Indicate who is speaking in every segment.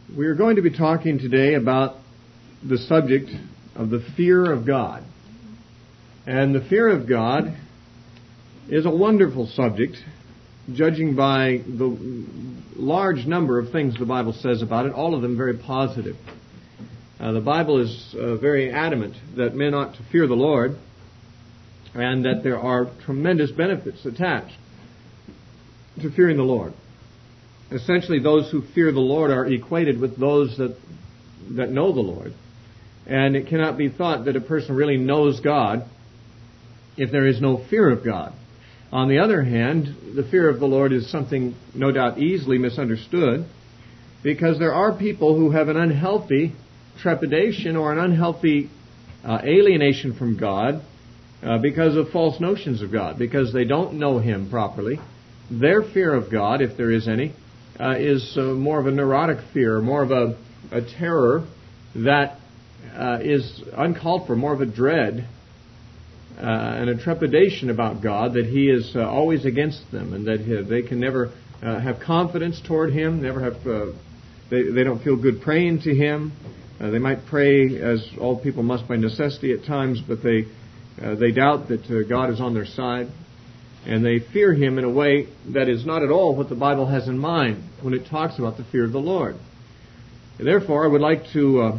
Speaker 1: We are going to be talking today about the subject of the fear of God. And the fear of God is a wonderful subject, judging by the large number of things the Bible says about it, all of them very positive. The Bible is very adamant that men ought to fear the Lord, and that there are tremendous benefits attached to fearing the Lord. Essentially, those who fear the Lord are equated with those that know the Lord. And it cannot be thought that a person really knows God if there is no fear of God. On the other hand, the fear of the Lord is something no doubt easily misunderstood, because there are people who have an unhealthy trepidation or an unhealthy alienation from God because of false notions of God, because they don't know Him properly. Their fear of God, if there is any, is more of a neurotic fear, more of a terror that is uncalled for, more of a dread and a trepidation about God, that He is always against them, and that they can never have confidence toward Him, never have they don't feel good praying to Him. They might pray, as all people must by necessity at times, but they doubt that God is on their side. And they fear Him in a way that is not at all what the Bible has in mind when it talks about the fear of the Lord. Therefore, I would like to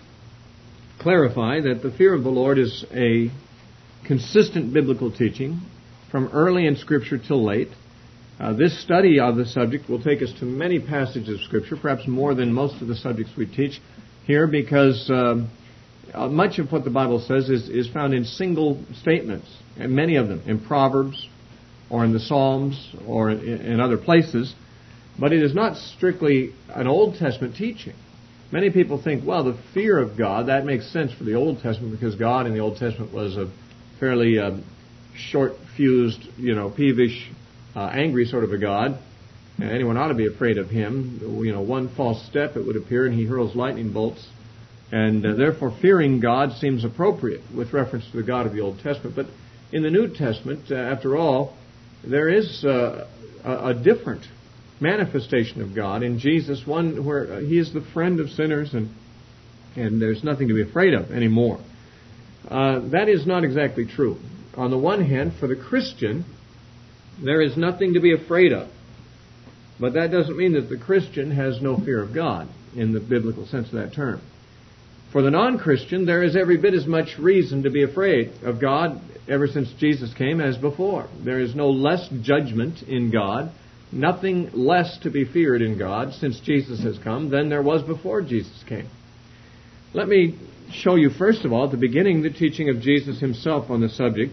Speaker 1: clarify that the fear of the Lord is a consistent biblical teaching from early in Scripture till late. This study of the subject will take us to many passages of Scripture, perhaps more than most of the subjects we teach here, because much of what the Bible says is found in single statements, and many of them in Proverbs, or in the Psalms, or in other places, but it is not strictly an Old Testament teaching. Many people think, well, the fear of God, that makes sense for the Old Testament, because God in the Old Testament was a fairly short-fused, peevish, angry sort of a God. Anyone ought to be afraid of Him. One false step, it would appear, and He hurls lightning bolts. And therefore, fearing God seems appropriate with reference to the God of the Old Testament. But in the New Testament, after all, there is a different manifestation of God in Jesus, one where He is the friend of sinners, and there's nothing to be afraid of anymore. That is not exactly true. On the one hand, for the Christian, there is nothing to be afraid of. But that doesn't mean that the Christian has no fear of God in the biblical sense of that term. For the non-Christian, there is every bit as much reason to be afraid of God ever since Jesus came as before. There is no less judgment in God, nothing less to be feared in God since Jesus has come than there was before Jesus came. Let me show you, first of all, at the beginning, the teaching of Jesus Himself on the subject,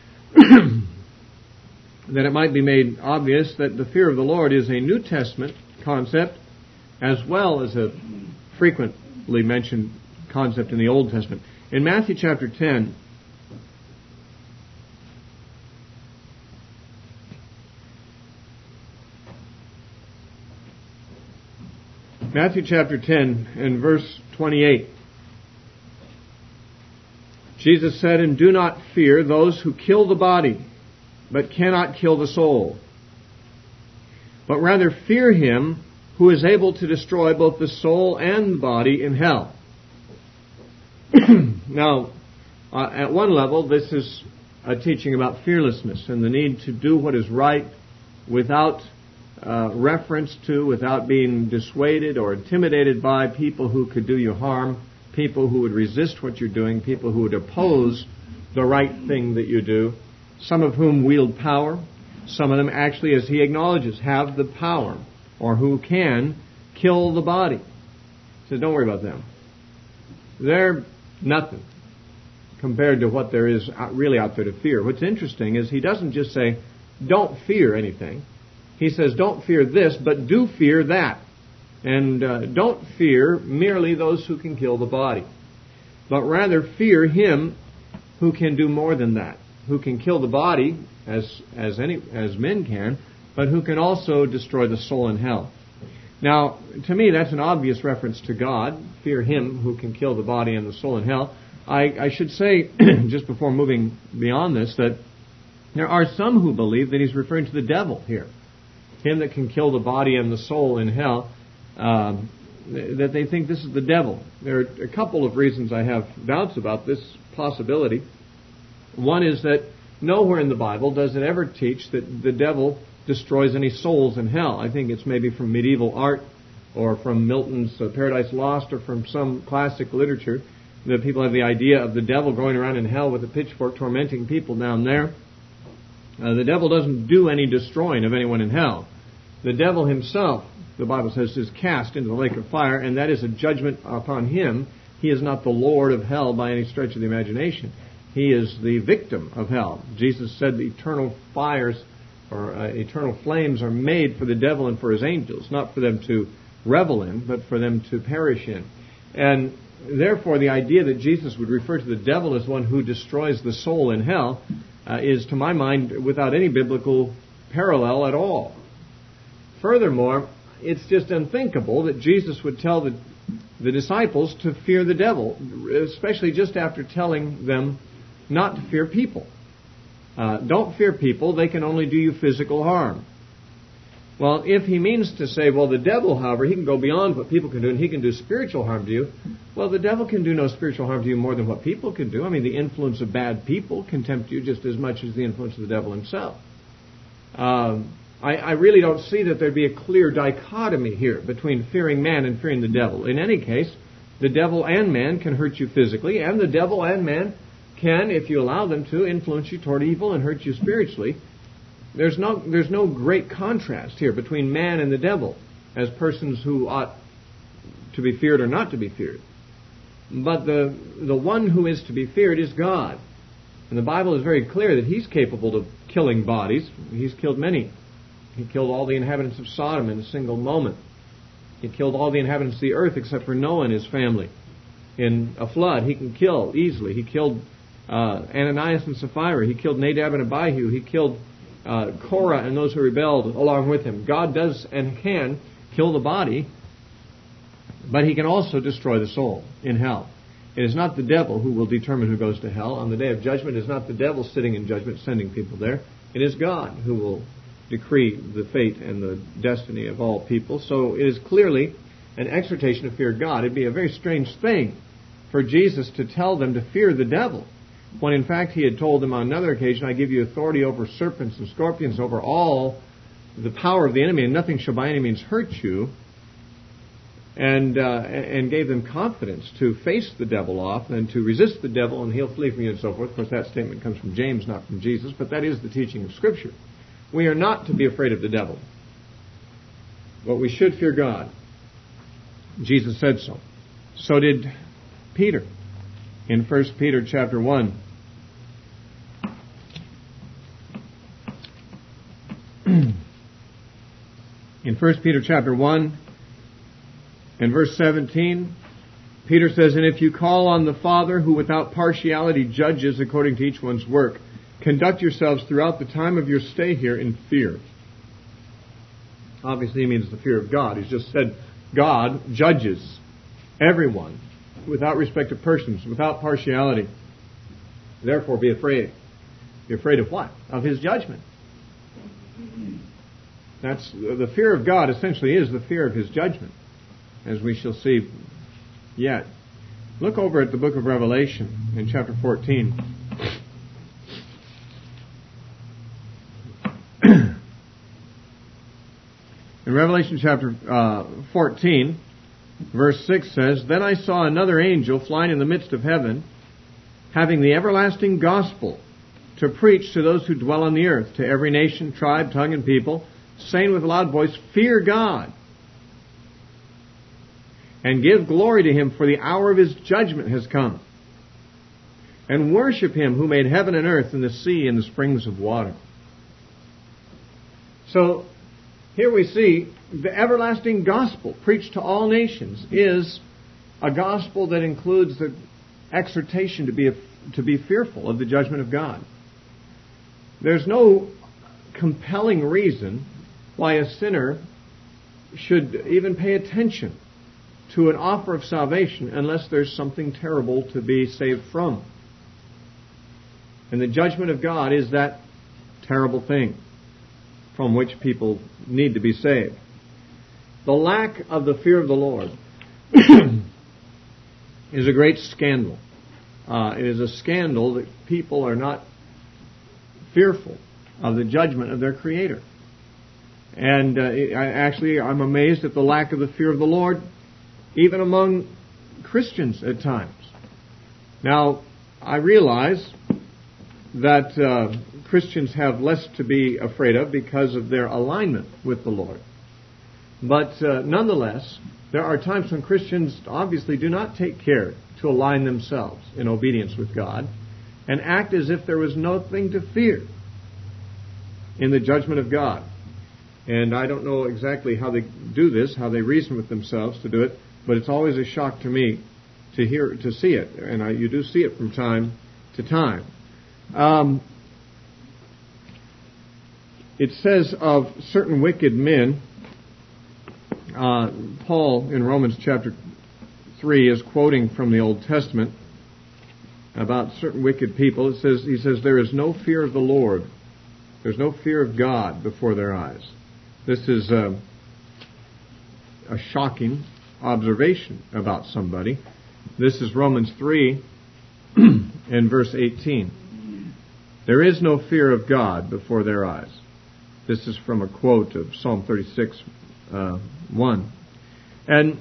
Speaker 1: that it might be made obvious that the fear of the Lord is a New Testament concept as well as a frequently mentioned concept in the Old Testament. In Matthew chapter 10, and verse 28, Jesus said, "And do not fear those who kill the body, but cannot kill the soul. But rather fear Him who is able to destroy both the soul and the body in hell." Now, at one level, this is a teaching about fearlessness and the need to do what is right without reference to, without being dissuaded or intimidated by people who could do you harm, people who would resist what you're doing, people who would oppose the right thing that you do, some of whom wield power, some of them actually, as he acknowledges, have the power, or who can kill the body. He says, don't worry about them. They're nothing compared to what there is really out there to fear. What's interesting is he doesn't just say, don't fear anything. He says, don't fear this, but do fear that. And don't fear merely those who can kill the body, but rather fear Him who can do more than that, who can kill the body as men can, but who can also destroy the soul in hell. Now, to me, that's an obvious reference to God. Fear Him who can kill the body and the soul in hell. I should say, just before moving beyond this, that there are some who believe that he's referring to the devil here. Him that can kill the body and the soul in hell. that they think this is the devil. There are a couple of reasons I have doubts about this possibility. One is that nowhere in the Bible does it ever teach that the devil destroys any souls in hell. I think it's maybe from medieval art or from Milton's Paradise Lost or from some classic literature that people have the idea of the devil going around in hell with a pitchfork tormenting people down there. The devil doesn't do any destroying of anyone in hell. The devil himself, the Bible says, is cast into the lake of fire, and that is a judgment upon him. He is not the Lord of hell by any stretch of the imagination. He is the victim of hell. Jesus said the eternal fires or eternal flames are made for the devil and for his angels, not for them to revel in, but for them to perish in. And therefore, the idea that Jesus would refer to the devil as one who destroys the soul in hell is, to my mind, without any biblical parallel at all. Furthermore, it's just unthinkable that Jesus would tell the disciples to fear the devil, especially just after telling them not to fear people. Don't fear people, they can only do you physical harm. Well, if he means to say, well, the devil, however, he can go beyond what people can do and he can do spiritual harm to you, well, the devil can do no spiritual harm to you more than what people can do. I mean, the influence of bad people can tempt you just as much as the influence of the devil himself. I really don't see that there'd be a clear dichotomy here between fearing man and fearing the devil. In any case, the devil and man can hurt you physically, and the devil and man can, if you allow them to, influence you toward evil and hurt you spiritually. There's no great contrast here between man and the devil as persons who ought to be feared or not to be feared. But the one who is to be feared is God. And the Bible is very clear that He's capable of killing bodies. He's killed many. He killed all the inhabitants of Sodom in a single moment. He killed all the inhabitants of the earth except for Noah and his family. In a flood, He can kill easily. He killed Ananias and Sapphira. He killed Nadab and Abihu. He killed Korah and those who rebelled along with him. God does and can kill the body, but He can also destroy the soul in hell. It is not the devil who will determine who goes to hell. On the day of judgment, it is not the devil sitting in judgment sending people there. It is God who will decree the fate and the destiny of all people. So it is clearly an exhortation to fear God. It'd be a very strange thing for Jesus to tell them to fear the devil, when in fact He had told them on another occasion, I give you authority over serpents and scorpions, over all the power of the enemy, and nothing shall by any means hurt you, and gave them confidence to face the devil off and to resist the devil and he'll flee from you and so forth. Of course, that statement comes from James, not from Jesus, but that is the teaching of Scripture. We are not to be afraid of the devil, but we should fear God. Jesus said so. So did Peter in 1 Peter chapter 1. In 1 Peter chapter 1 and verse 17, Peter says, and if you call on the Father who without partiality judges according to each one's work, conduct yourselves throughout the time of your stay here in fear. Obviously he means the fear of God. He's just said God judges everyone without respect of persons, without partiality. Therefore be afraid. Be afraid of what? Of His judgment. That's the fear of God essentially is the fear of His judgment, as we shall see yet. Look over at the book of Revelation in chapter 14. In Revelation chapter 14, verse 6 says, then I saw another angel flying in the midst of heaven, having the everlasting gospel to preach to those who dwell on the earth, to every nation, tribe, tongue, and people, saying with a loud voice, fear God, and give glory to Him, for the hour of His judgment has come. And worship Him who made heaven and earth and the sea and the springs of water. So, here we see the everlasting gospel preached to all nations is a gospel that includes the exhortation to be fearful of the judgment of God. There's no compelling reason why a sinner should even pay attention to an offer of salvation unless there's something terrible to be saved from. And the judgment of God is that terrible thing from which people need to be saved. The lack of the fear of the Lord is a great scandal. It is a scandal that people are not fearful of the judgment of their Creator. And I'm amazed at the lack of the fear of the Lord, even among Christians at times. Now, I realize that Christians have less to be afraid of because of their alignment with the Lord. But nonetheless, there are times when Christians obviously do not take care to align themselves in obedience with God and act as if there was nothing to fear in the judgment of God. And I don't know exactly how they do this, how they reason with themselves to do it, but it's always a shock to me to see it. And you do see it from time to time. It says of certain wicked men, Paul in Romans chapter 3 is quoting from the Old Testament about certain wicked people. He says, there is no fear of the Lord. There's no fear of God before their eyes. This is a shocking observation about somebody. This is Romans 3 and verse 18. There is no fear of God before their eyes. This is from a quote of Psalm 36, 1. And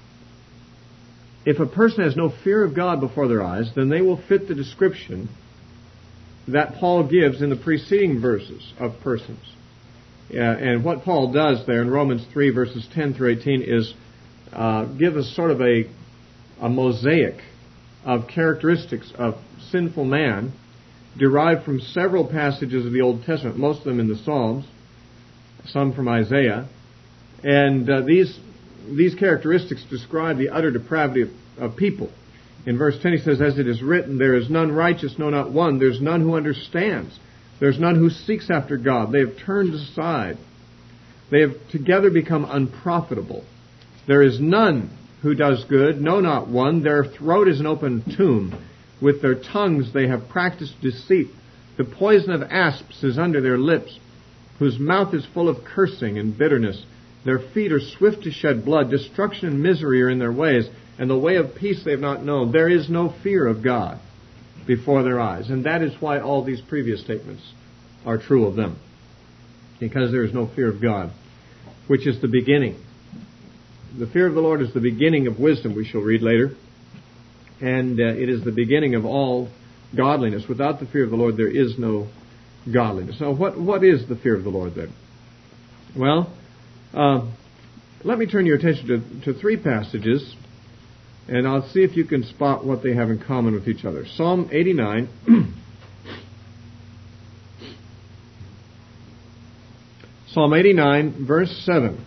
Speaker 1: if a person has no fear of God before their eyes, then they will fit the description that Paul gives in the preceding verses of persons. And what Paul does there in Romans 3 verses 10 through 18 is give us sort of a mosaic of characteristics of sinful man derived from several passages of the Old Testament, most of them in the Psalms, some from Isaiah. And these characteristics describe the utter depravity of people. In verse 10 he says, as it is written, there is none righteous, no, not one. There's none who understands. There's none who seeks after God. They have turned aside. They have together become unprofitable. There is none who does good, no, not one. Their throat is an open tomb. With their tongues they have practiced deceit. The poison of asps is under their lips, whose mouth is full of cursing and bitterness. Their feet are swift to shed blood. Destruction and misery are in their ways, and the way of peace they have not known. There is no fear of God before their eyes. And that is why all these previous statements are true of them. Because there is no fear of God, which is the beginning. The fear of the Lord is the beginning of wisdom, we shall read later. And it is the beginning of all godliness. Without the fear of the Lord, there is no godliness. So what is the fear of the Lord then? Well, let me turn your attention to three passages, and I'll see if you can spot what they have in common with each other. Psalm 89. Psalm 89, verse 7.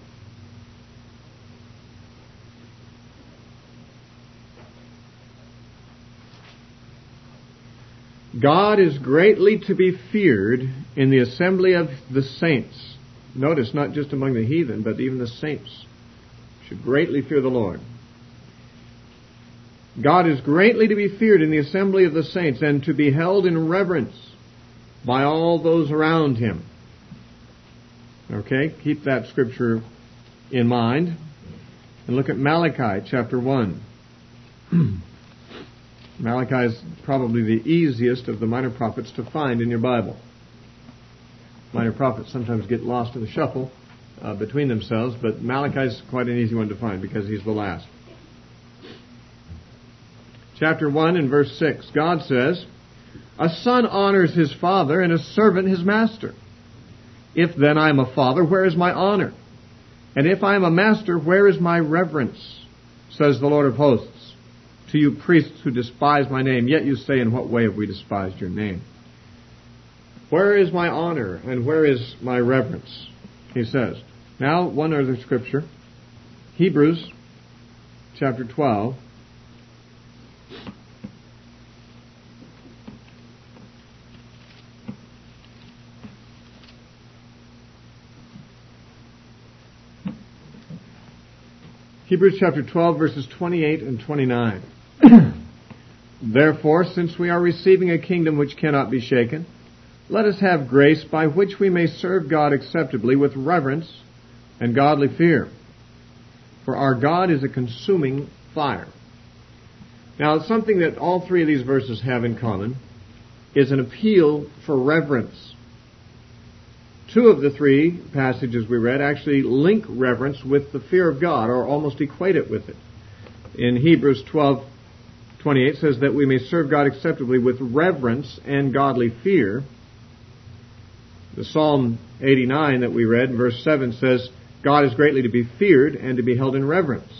Speaker 1: God is greatly to be feared in the assembly of the saints. Notice, not just among the heathen, but even the saints should greatly fear the Lord. God is greatly to be feared in the assembly of the saints and to be held in reverence by all those around him. Okay, keep that scripture in mind. And look at Malachi chapter 1. Malachi is probably the easiest of the minor prophets to find in your Bible. Minor prophets sometimes get lost in the shuffle between themselves, but Malachi is quite an easy one to find because he's the last. Chapter 1 and verse 6, God says, a son honors his father and a servant his master. If then I am a father, where is my honor? And if I am a master, where is my reverence? Says the Lord of hosts. To you priests who despise my name, yet you say, in what way have we despised your name? Where is my honor and where is my reverence? He says. Now, one other scripture. Hebrews chapter 12. Hebrews chapter 12, verses 28 and 29. Therefore, since we are receiving a kingdom which cannot be shaken, let us have grace by which we may serve God acceptably with reverence and godly fear. For our God is a consuming fire. Now, something that all three of these verses have in common is an appeal for reverence. Two of the three passages we read actually link reverence with the fear of God, or almost equate it with it. In Hebrews 12:28 says that we may serve God acceptably with reverence and godly fear. The Psalm 89 that we read, verse 7, says, God is greatly to be feared and to be held in reverence.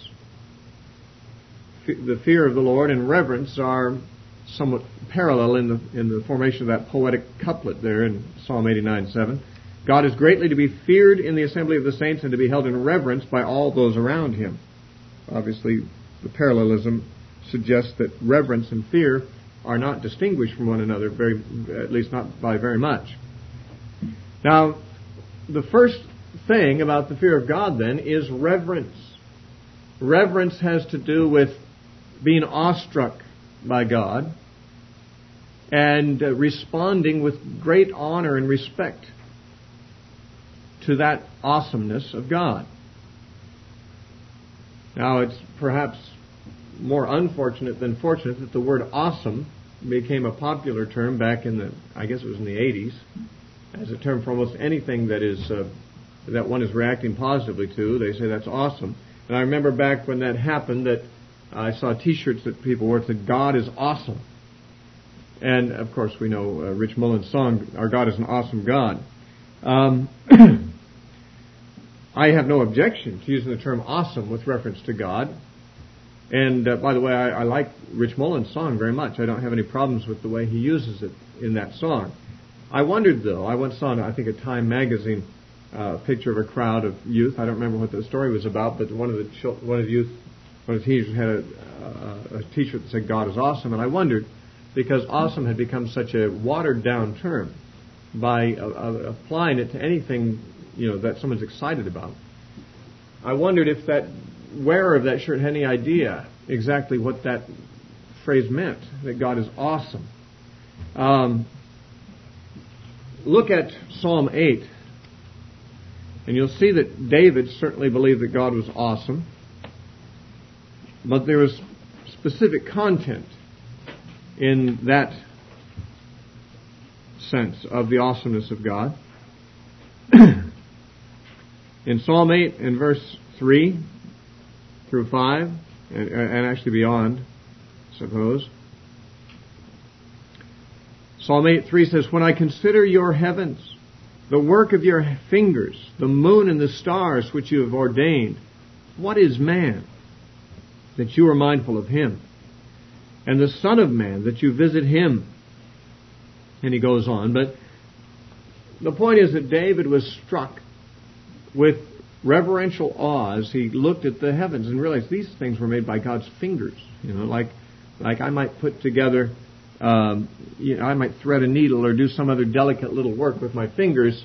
Speaker 1: The fear of the Lord and reverence are somewhat parallel in the formation of that poetic couplet there in Psalm 89:7. God is greatly to be feared in the assembly of the saints and to be held in reverence by all those around him. Obviously, the parallelism suggests that reverence and fear are not distinguished from one another, at least not by very much. Now, the first thing about the fear of God, then, is reverence. Reverence has to do with being awestruck by God and responding with great honor and respect to that awesomeness of God. Now, it's perhaps more unfortunate than fortunate that the word awesome became a popular term back in the 80s, as a term for almost anything that is that one is reacting positively to. They say that's awesome. And I remember back when that happened that I saw T-shirts that people wore that said, God is awesome. And, of course, we know Rich Mullins' song, Our God is an Awesome God. I have no objection to using the term awesome with reference to God. And, by the way, I like Rich Mullins' song very much. I don't have any problems with the way he uses it in that song. I wondered, though, I once saw, I think, a Time magazine picture of a crowd of youth. I don't remember what the story was about, but one of the teenagers had a T-shirt that said, God is awesome. And I wondered, because awesome had become such a watered-down term, by applying it to anything, that someone's excited about. I wondered if that wearer of that shirt had any idea exactly what that phrase meant, that God is awesome. Look at Psalm 8, and you'll see that David certainly believed that God was awesome, but there was specific content in that sense of the awesomeness of God. In Psalm 8 and verse 3 through 5, and actually beyond, I suppose, Psalm 8:3 says, When I consider your heavens, the work of your fingers, the moon and the stars which you have ordained, what is man, that you are mindful of him, and the Son of Man, that you visit him? And he goes on. But the point is that David was struck with reverential awe as he looked at the heavens and realized these things were made by God's fingers. Like I might put together, I might thread a needle or do some other delicate little work with my fingers.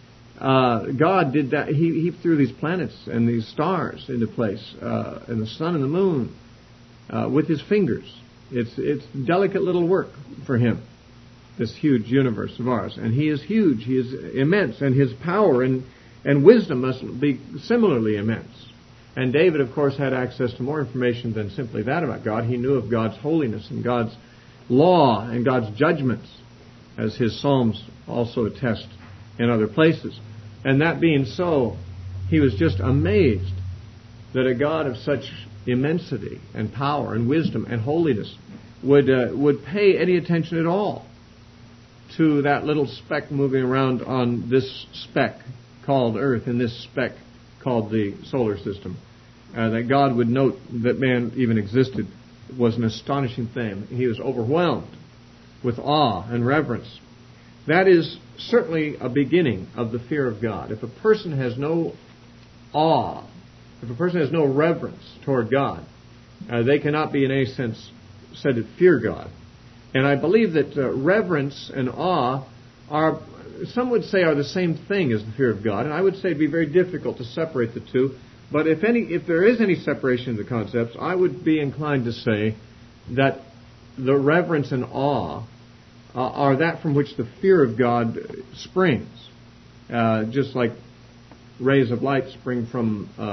Speaker 1: God did that. He threw these planets and these stars into place, and the sun and the moon, with his fingers. It's delicate little work for him, this huge universe of ours. And he is huge. He is immense. And his power and wisdom must be similarly immense. And David, of course, had access to more information than simply that about God. He knew of God's holiness and God's law and God's judgments, as his Psalms also attest in other places. And that being so, he was just amazed that a God of such immensity and power and wisdom and holiness would pay any attention at all to that little speck moving around on this speck called Earth and this speck called the solar system. That God would note that man even existed was an astonishing thing. He was overwhelmed with awe and reverence. That is certainly a beginning of the fear of God. If a person has no awe, if a person has no reverence toward God, they cannot be in any sense said to fear God. And I believe that reverence and awe are, some would say, are the same thing as the fear of God. And I would say it'd be very difficult to separate the two. But if there is any separation of the concepts, I would be inclined to say that the reverence and awe are that from which the fear of God springs. Just like rays of light spring from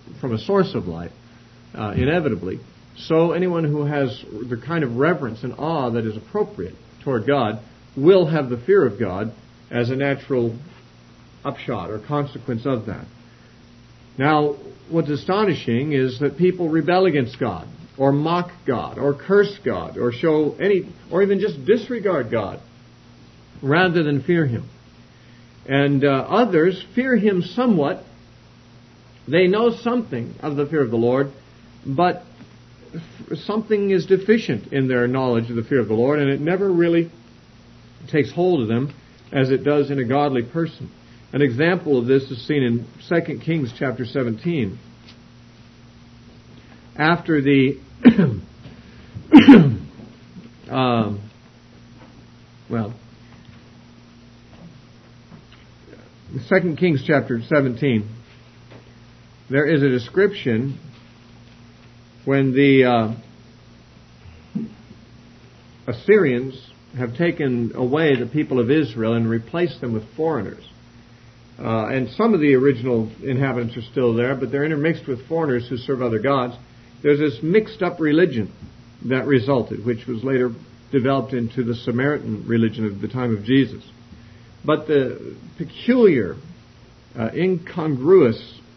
Speaker 1: from a source of life, inevitably. So anyone who has the kind of reverence and awe that is appropriate toward God will have the fear of God as a natural upshot or consequence of that. Now, what's astonishing is that people rebel against God, or mock God, or curse God, or or even just disregard God, rather than fear Him. And others fear Him somewhat. They know something of the fear of the Lord, but something is deficient in their knowledge of the fear of the Lord, and it never really takes hold of them as it does in a godly person. An example of this is seen in 2 Kings chapter 17. After the 2 Kings chapter 17, there is a description when the Assyrians have taken away the people of Israel and replaced them with foreigners. And some of the original inhabitants are still there, but they're intermixed with foreigners who serve other gods. There's this mixed-up religion that resulted, which was later developed into the Samaritan religion of the time of Jesus. But the peculiar, incongruous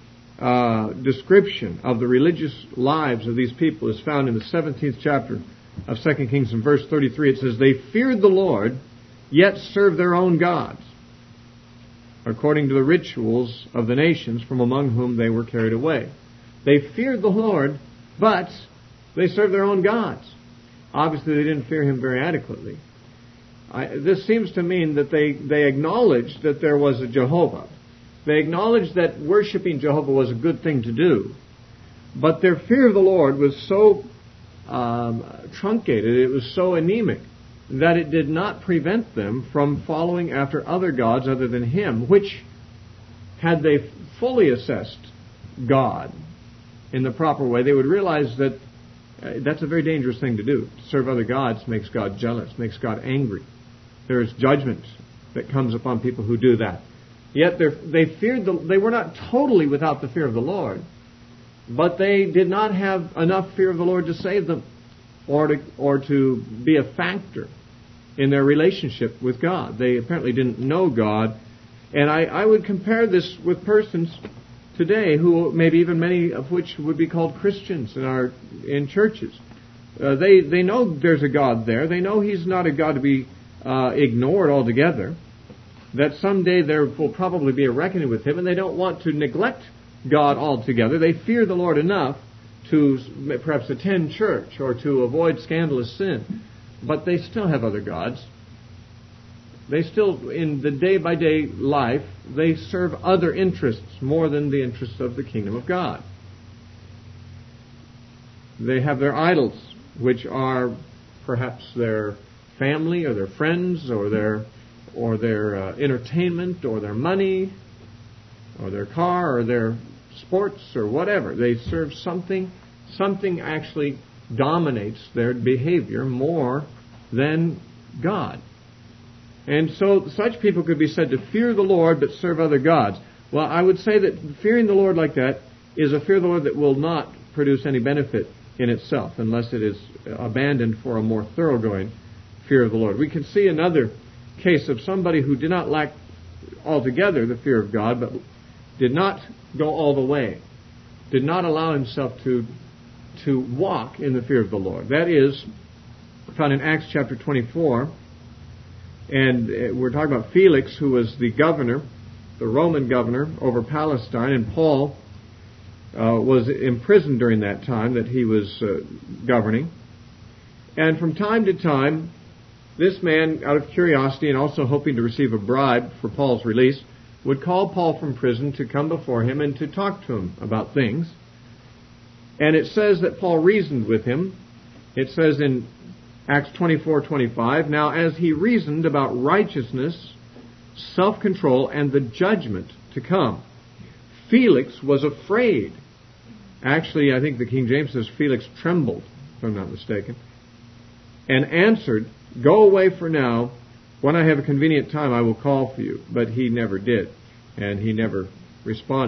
Speaker 1: description of the religious lives of these people is found in the 17th chapter of 2 Kings in verse 33. It says, "They feared the Lord, yet served their own gods, according to the rituals of the nations from among whom they were carried away." They feared the Lord, but they served their own gods. Obviously, they didn't fear Him very adequately. This seems to mean that they acknowledged that there was a Jehovah. They acknowledged that worshiping Jehovah was a good thing to do. But their fear of the Lord was so truncated, it was so anemic, that it did not prevent them from following after other gods other than Him, which, had they fully assessed God in the proper way, they would realize that that's a very dangerous thing to do. To serve other gods makes God jealous, makes God angry. There is judgment that comes upon people who do that. Yet they were not totally without the fear of the Lord, but they did not have enough fear of the Lord to save them, or to be a factor in their relationship with God. They apparently didn't know God. And I would compare this with persons today who, maybe even many of which would be called Christians in churches. They know there's a God there. They know He's not a God to be ignored altogether, that someday there will probably be a reckoning with Him, and they don't want to neglect God altogether. They fear the Lord enough to perhaps attend church or to avoid scandalous sin, but they still have other gods. They still, in the day-by-day life, they serve other interests more than the interests of the kingdom of God. They have their idols, which are perhaps their family or their friends or their entertainment or their money or their car or their sports or whatever. They serve something. Something actually dominates their behavior more than God. And so such people could be said to fear the Lord but serve other gods. Well, I would say that fearing the Lord like that is a fear of the Lord that will not produce any benefit in itself unless it is abandoned for a more thoroughgoing fear of the Lord. We can see another case of somebody who did not lack altogether the fear of God, but did not go all the way, did not allow himself to walk in the fear of the Lord. That is found in Acts chapter 24, and we're talking about Felix, who was the governor, the Roman governor over Palestine, and Paul was imprisoned during that time that he was governing. And from time to time, this man, out of curiosity and also hoping to receive a bribe for Paul's release, would call Paul from prison to come before him and to talk to him about things. And it says that Paul reasoned with him. It says in Acts 24:25, "Now as he reasoned about righteousness, self-control, and the judgment to come, Felix was afraid." Actually, I think the King James says Felix trembled, if I'm not mistaken, and answered, "Go away for now. When I have a convenient time, I will call for you." But he never did, and he never responded.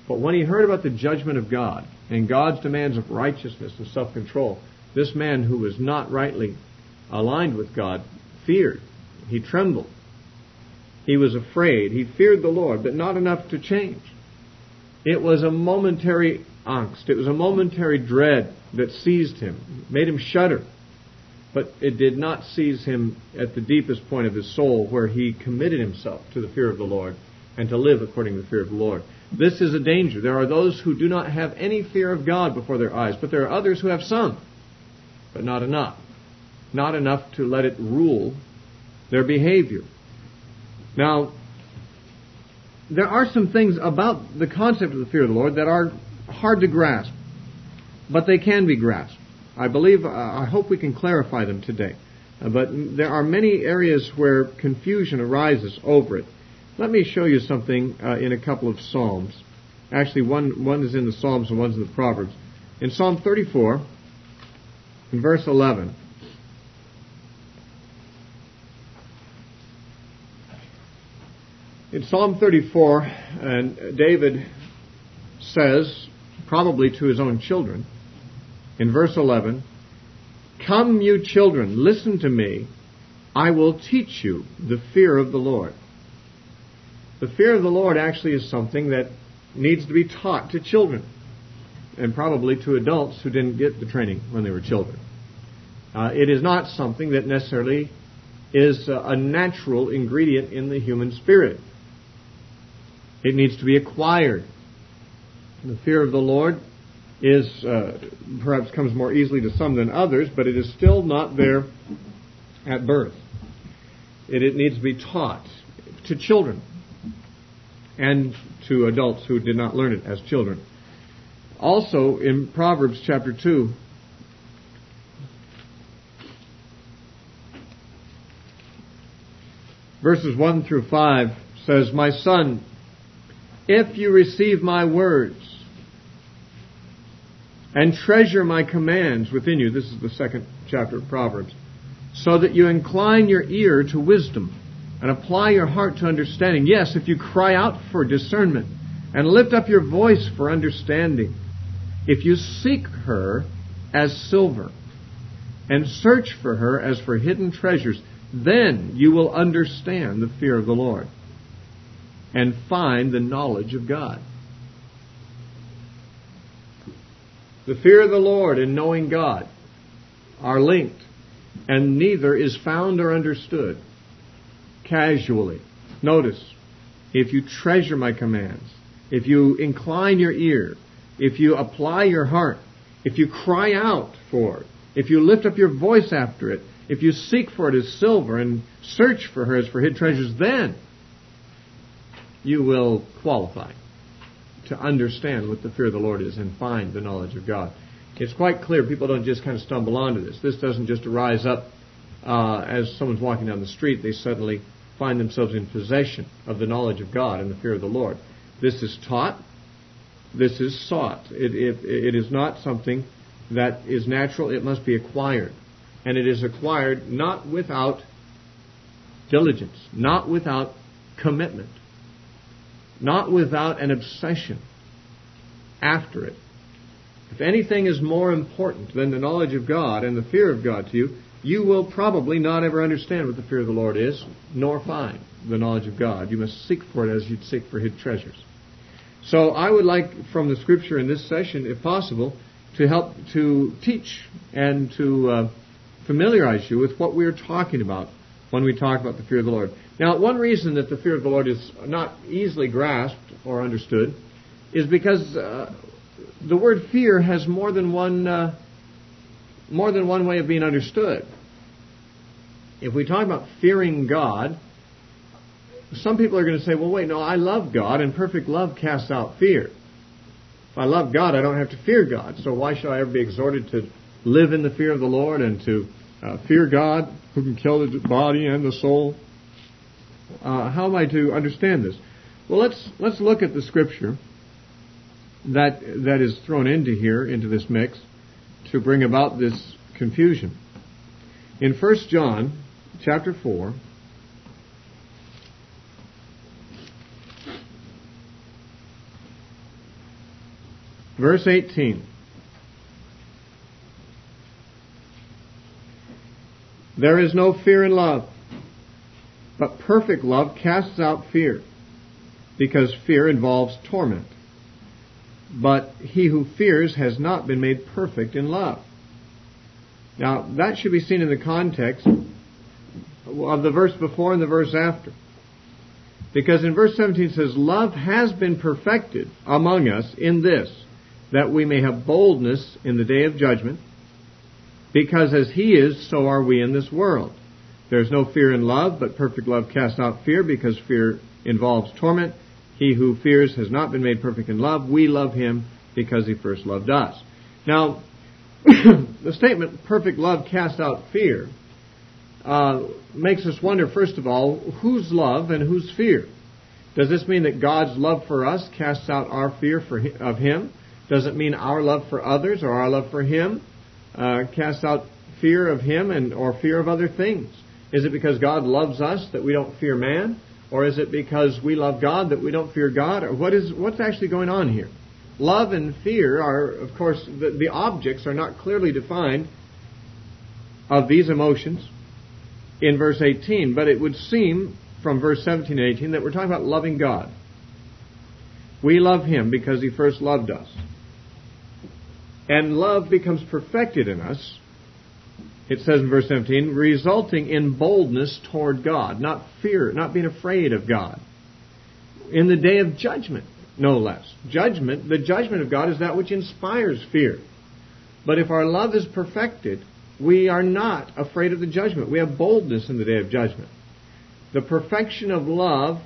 Speaker 1: But when he heard about the judgment of God and God's demands of righteousness and self-control, this man who was not rightly aligned with God feared. He trembled. He was afraid. He feared the Lord, but not enough to change. It was a momentary angst. It was a momentary dread that seized him, made him shudder. But it did not seize him at the deepest point of his soul, where he committed himself to the fear of the Lord and to live according to the fear of the Lord. This is a danger. There are those who do not have any fear of God before their eyes, but there are others who have some, but not enough. Not enough to let it rule their behavior. Now, there are some things about the concept of the fear of the Lord that are hard to grasp, but they can be grasped. I hope we can clarify them today. But there are many areas where confusion arises over it. Let me show you something in a couple of Psalms. Actually, one is in the Psalms and one's in the Proverbs. In Psalm 34, in verse 11, in Psalm 34, and David says, probably to his own children, in verse 11, "Come, you children, listen to me. I will teach you the fear of the Lord." The fear of the Lord actually is something that needs to be taught to children, and probably to adults who didn't get the training when they were children. It is not something that necessarily is a natural ingredient in the human spirit. It needs to be acquired. The fear of the Lord is perhaps comes more easily to some than others, but it is still not there at birth. It needs to be taught to children and to adults who did not learn it as children. Also, in Proverbs chapter 2, verses 1 through 5 says, "My son, if you receive my words and treasure my commands within you," this is the second chapter of Proverbs, "so that you incline your ear to wisdom and apply your heart to understanding. Yes, if you cry out for discernment and lift up your voice for understanding, if you seek her as silver and search for her as for hidden treasures, then you will understand the fear of the Lord and find the knowledge of God." The fear of the Lord and knowing God are linked, and neither is found or understood casually. Notice, if you treasure my commands, if you incline your ear, if you apply your heart, if you cry out for it, if you lift up your voice after it, if you seek for it as silver and search for her as for hid treasures, then you will qualify to understand what the fear of the Lord is and find the knowledge of God. It's quite clear. People don't just kind of stumble onto this. This doesn't just arise up as someone's walking down the street. They suddenly find themselves in possession of the knowledge of God and the fear of the Lord. This is taught. This is sought. It is not something that is natural. It must be acquired. And it is acquired not without diligence, not without commitment, not without an obsession after it. If anything is more important than the knowledge of God and the fear of God to you, you will probably not ever understand what the fear of the Lord is, nor find the knowledge of God. You must seek for it as you'd seek for hid treasures. So I would like, from the Scripture in this session, if possible, to help to teach and to familiarize you with what we're talking about when we talk about the fear of the Lord. Now, one reason that the fear of the Lord is not easily grasped or understood is because the word fear has more than one way of being understood. If we talk about fearing God, some people are going to say, well, wait, no, I love God, and perfect love casts out fear. If I love God, I don't have to fear God, so why should I ever be exhorted to live in the fear of the Lord and to fear God who can kill the body and the soul? How am I to understand this? Well, let's look at the Scripture that is thrown into this mix to bring about this confusion. In 1 John chapter 4, Verse 18. There is no fear in love, but perfect love casts out fear, because fear involves torment. But he who fears has not been made perfect in love. Now, that should be seen in the context of the verse before and the verse after. Because in verse 17 it says, love has been perfected among us in this, that we may have boldness in the day of judgment, because as he is, so are we in this world. There is no fear in love, but perfect love casts out fear, because fear involves torment. He who fears has not been made perfect in love. We love him because he first loved us. Now, the statement, perfect love casts out fear, makes us wonder, first of all, whose love and whose fear? Does this mean that God's love for us casts out our fear of him? Does it mean our love for others or our love for him casts out fear of him or fear of other things? Is it because God loves us that we don't fear man? Or is it because we love God that we don't fear God? Or what's actually going on here? Love and fear are, of course, the objects are not clearly defined of these emotions in verse 18, but it would seem from verse 17 and 18 that we're talking about loving God. We love him because he first loved us. And love becomes perfected in us, it says in verse 17, resulting in boldness toward God, not fear, not being afraid of God. In the day of judgment, no less. The judgment of God is that which inspires fear. But if our love is perfected, we are not afraid of the judgment. We have boldness in the day of judgment. The perfection of love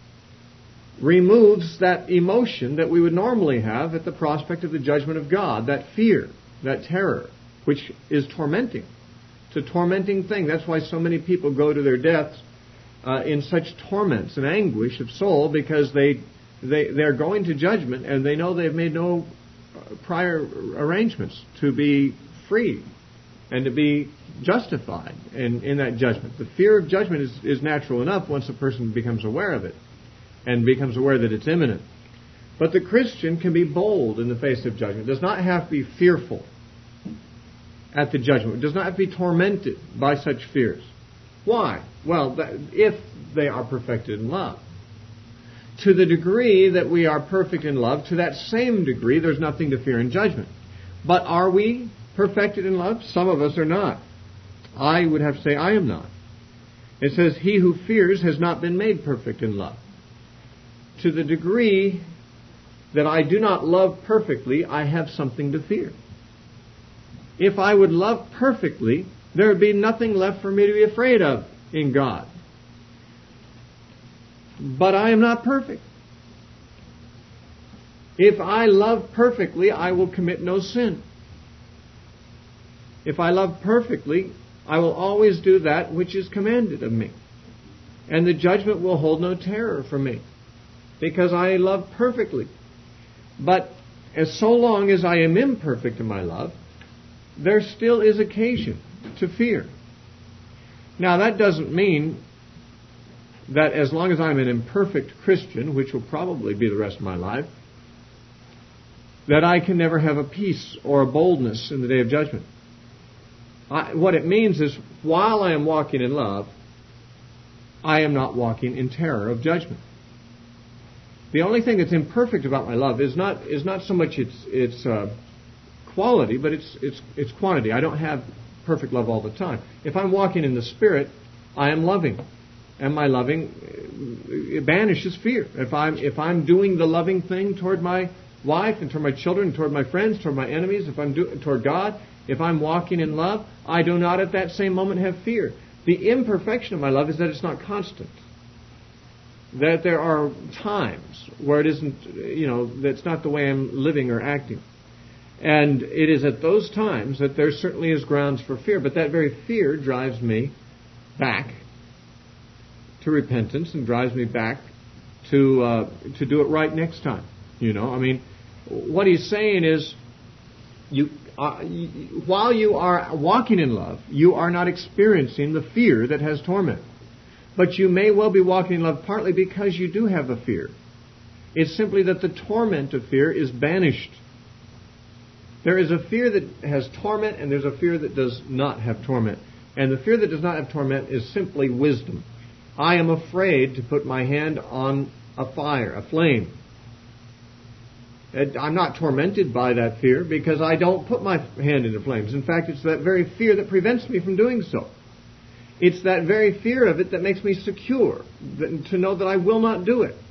Speaker 1: removes that emotion that we would normally have at the prospect of the judgment of God, that fear, that terror, which is tormenting. It's a tormenting thing. That's why so many people go to their deaths in such torments and anguish of soul, because they're going to judgment and they know they've made no prior arrangements to be free and to be justified in that judgment. The fear of judgment is natural enough once a person becomes aware of it and becomes aware that it's imminent. But the Christian can be bold in the face of judgment. Does not have to be fearful at the judgment. Does not have to be tormented by such fears. Why? Well, if they are perfected in love. To the degree that we are perfect in love, to that same degree, there's nothing to fear in judgment. But are we perfected in love? Some of us are not. I would have to say I am not. It says, he who fears has not been made perfect in love. To the degree that I do not love perfectly, I have something to fear. If I would love perfectly, there would be nothing left for me to be afraid of in God. But I am not perfect. If I love perfectly, I will commit no sin. If I love perfectly, I will always do that which is commanded of me. And the judgment will hold no terror for me, because I love perfectly. But as so long as I am imperfect in my love, there still is occasion to fear. Now, that doesn't mean that as long as I'm an imperfect Christian, which will probably be the rest of my life, that I can never have a peace or a boldness in the day of judgment. What it means is, while I am walking in love, I am not walking in terror of judgment. The only thing that's imperfect about my love is not so much its quality, but it's quantity. I don't have perfect love all the time. If I'm walking in the Spirit, I am loving, and my loving it banishes fear. If I'm doing the loving thing toward my wife and toward my children, toward my friends, toward my enemies, toward God, if I'm walking in love, I do not at that same moment have fear. The imperfection of my love is that it's not constant. That there are times where it isn't, that's not the way I'm living or acting. And it is at those times that there certainly is grounds for fear. But that very fear drives me back to repentance and drives me back to do it right next time. What he's saying is, while you are walking in love, you are not experiencing the fear that has torment. But you may well be walking in love partly because you do have a fear. It's simply that the torment of fear is banished There is a fear that has torment, and there's a fear that does not have torment. And the fear that does not have torment is simply wisdom. I am afraid to put my hand on a fire, a flame. I'm not tormented by that fear because I don't put my hand into flames. In fact, it's that very fear that prevents me from doing so. It's that very fear of it that makes me secure, to know that I will not do it.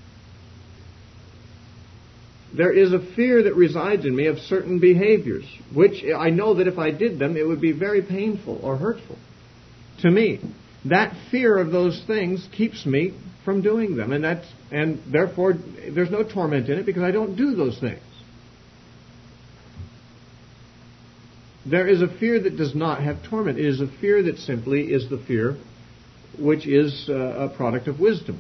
Speaker 1: There is a fear that resides in me of certain behaviors, which I know that if I did them, it would be very painful or hurtful to me. That fear of those things keeps me from doing them, and therefore there's no torment in it because I don't do those things. There is a fear that does not have torment. It is a fear that simply is the fear which is a product of wisdom.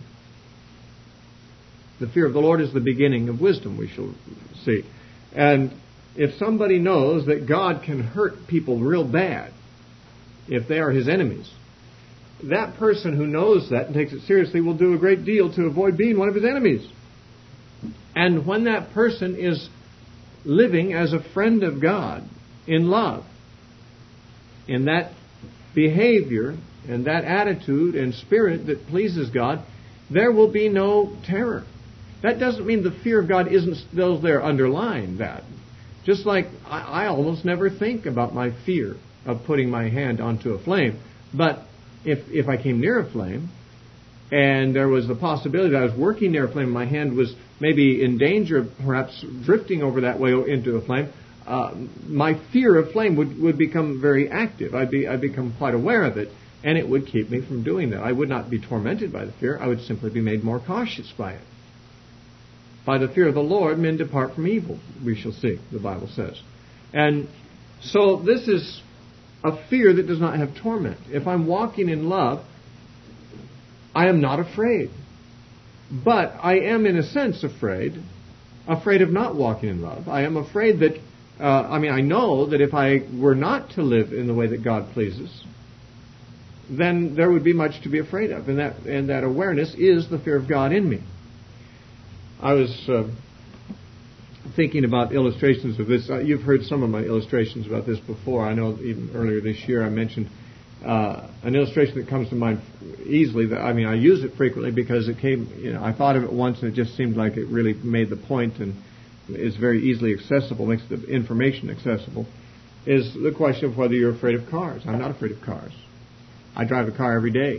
Speaker 1: The fear of the Lord is the beginning of wisdom, we shall see. And if somebody knows that God can hurt people real bad if they are his enemies, that person who knows that and takes it seriously will do a great deal to avoid being one of his enemies. And when that person is living as a friend of God in love, in that behavior and that attitude and spirit that pleases God, there will be no terror. That doesn't mean the fear of God isn't still there underlying that. Just like I almost never think about my fear of putting my hand onto a flame. But if I came near a flame and there was the possibility that I was working near a flame, my hand was maybe in danger of perhaps drifting over that way into a flame, my fear of flame would become very active. I'd become quite aware of it, and it would keep me from doing that. I would not be tormented by the fear. I would simply be made more cautious by it. By the fear of the Lord, men depart from evil, we shall see, the Bible says. And so this is a fear that does not have torment. If I'm walking in love, I am not afraid. But I am, in a sense, afraid of not walking in love. I am afraid that, I know that if I were not to live in the way that God pleases, then there would be much to be afraid of. And that awareness is the fear of God in me. I was thinking about illustrations of this. You've heard some of my illustrations about this before. I know even earlier this year I mentioned an illustration that comes to mind easily. I use it frequently because it came. I thought of it once and it just seemed like it really made the point and is very easily accessible, makes the information accessible. Is the question of whether you're afraid of cars. I'm not afraid of cars. I drive a car every day.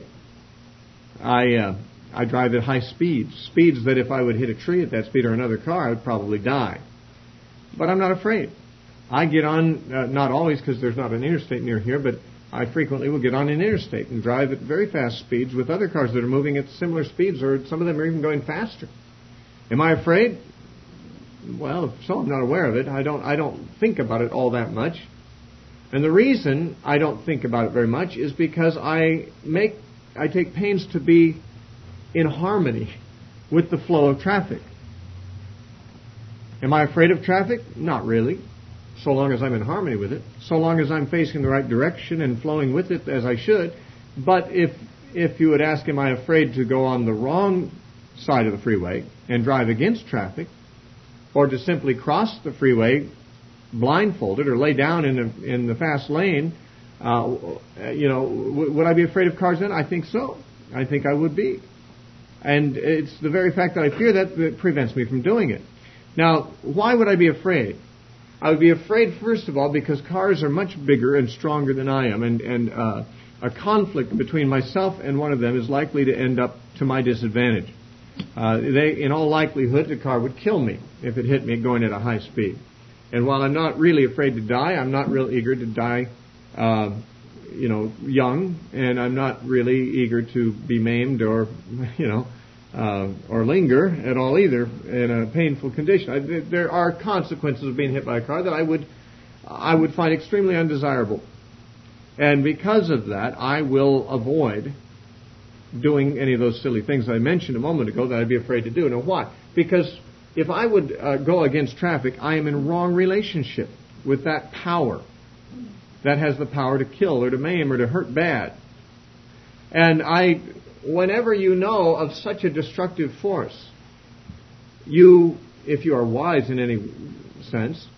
Speaker 1: I drive at high speeds that if I would hit a tree at that speed or another car, I would probably die. But I'm not afraid. I get on, not always because there's not an interstate near here, but I frequently will get on an interstate and drive at very fast speeds with other cars that are moving at similar speeds, or some of them are even going faster. Am I afraid? Well, if so, I'm not aware of it. I don't think about it all that much. And the reason I don't think about it very much is because I take pains to be in harmony with the flow of traffic. Am I afraid of traffic? Not really, so long as I'm in harmony with it, so long as I'm facing the right direction and flowing with it as I should. But if you would ask, am I afraid to go on the wrong side of the freeway and drive against traffic, or to simply cross the freeway blindfolded or lay down in the fast lane, would I be afraid of cars then? I think so. I think I would be. And it's the very fact that I fear that prevents me from doing it. Now, why would I be afraid? I would be afraid, first of all, because cars are much bigger and stronger than I am, and a conflict between myself and one of them is likely to end up to my disadvantage. In all likelihood, the car would kill me if it hit me going at a high speed. And while I'm not really afraid to die, I'm not real eager to die young, and I'm not really eager to be maimed or linger at all either in a painful condition. There are consequences of being hit by a car that I would find extremely undesirable. And because of that, I will avoid doing any of those silly things I mentioned a moment ago that I'd be afraid to do. Now, why? Because if I would go against traffic, I am in wrong relationship with that power that has the power to kill or to maim or to hurt bad. And whenever you know of such a destructive force, if you are wise in any sense,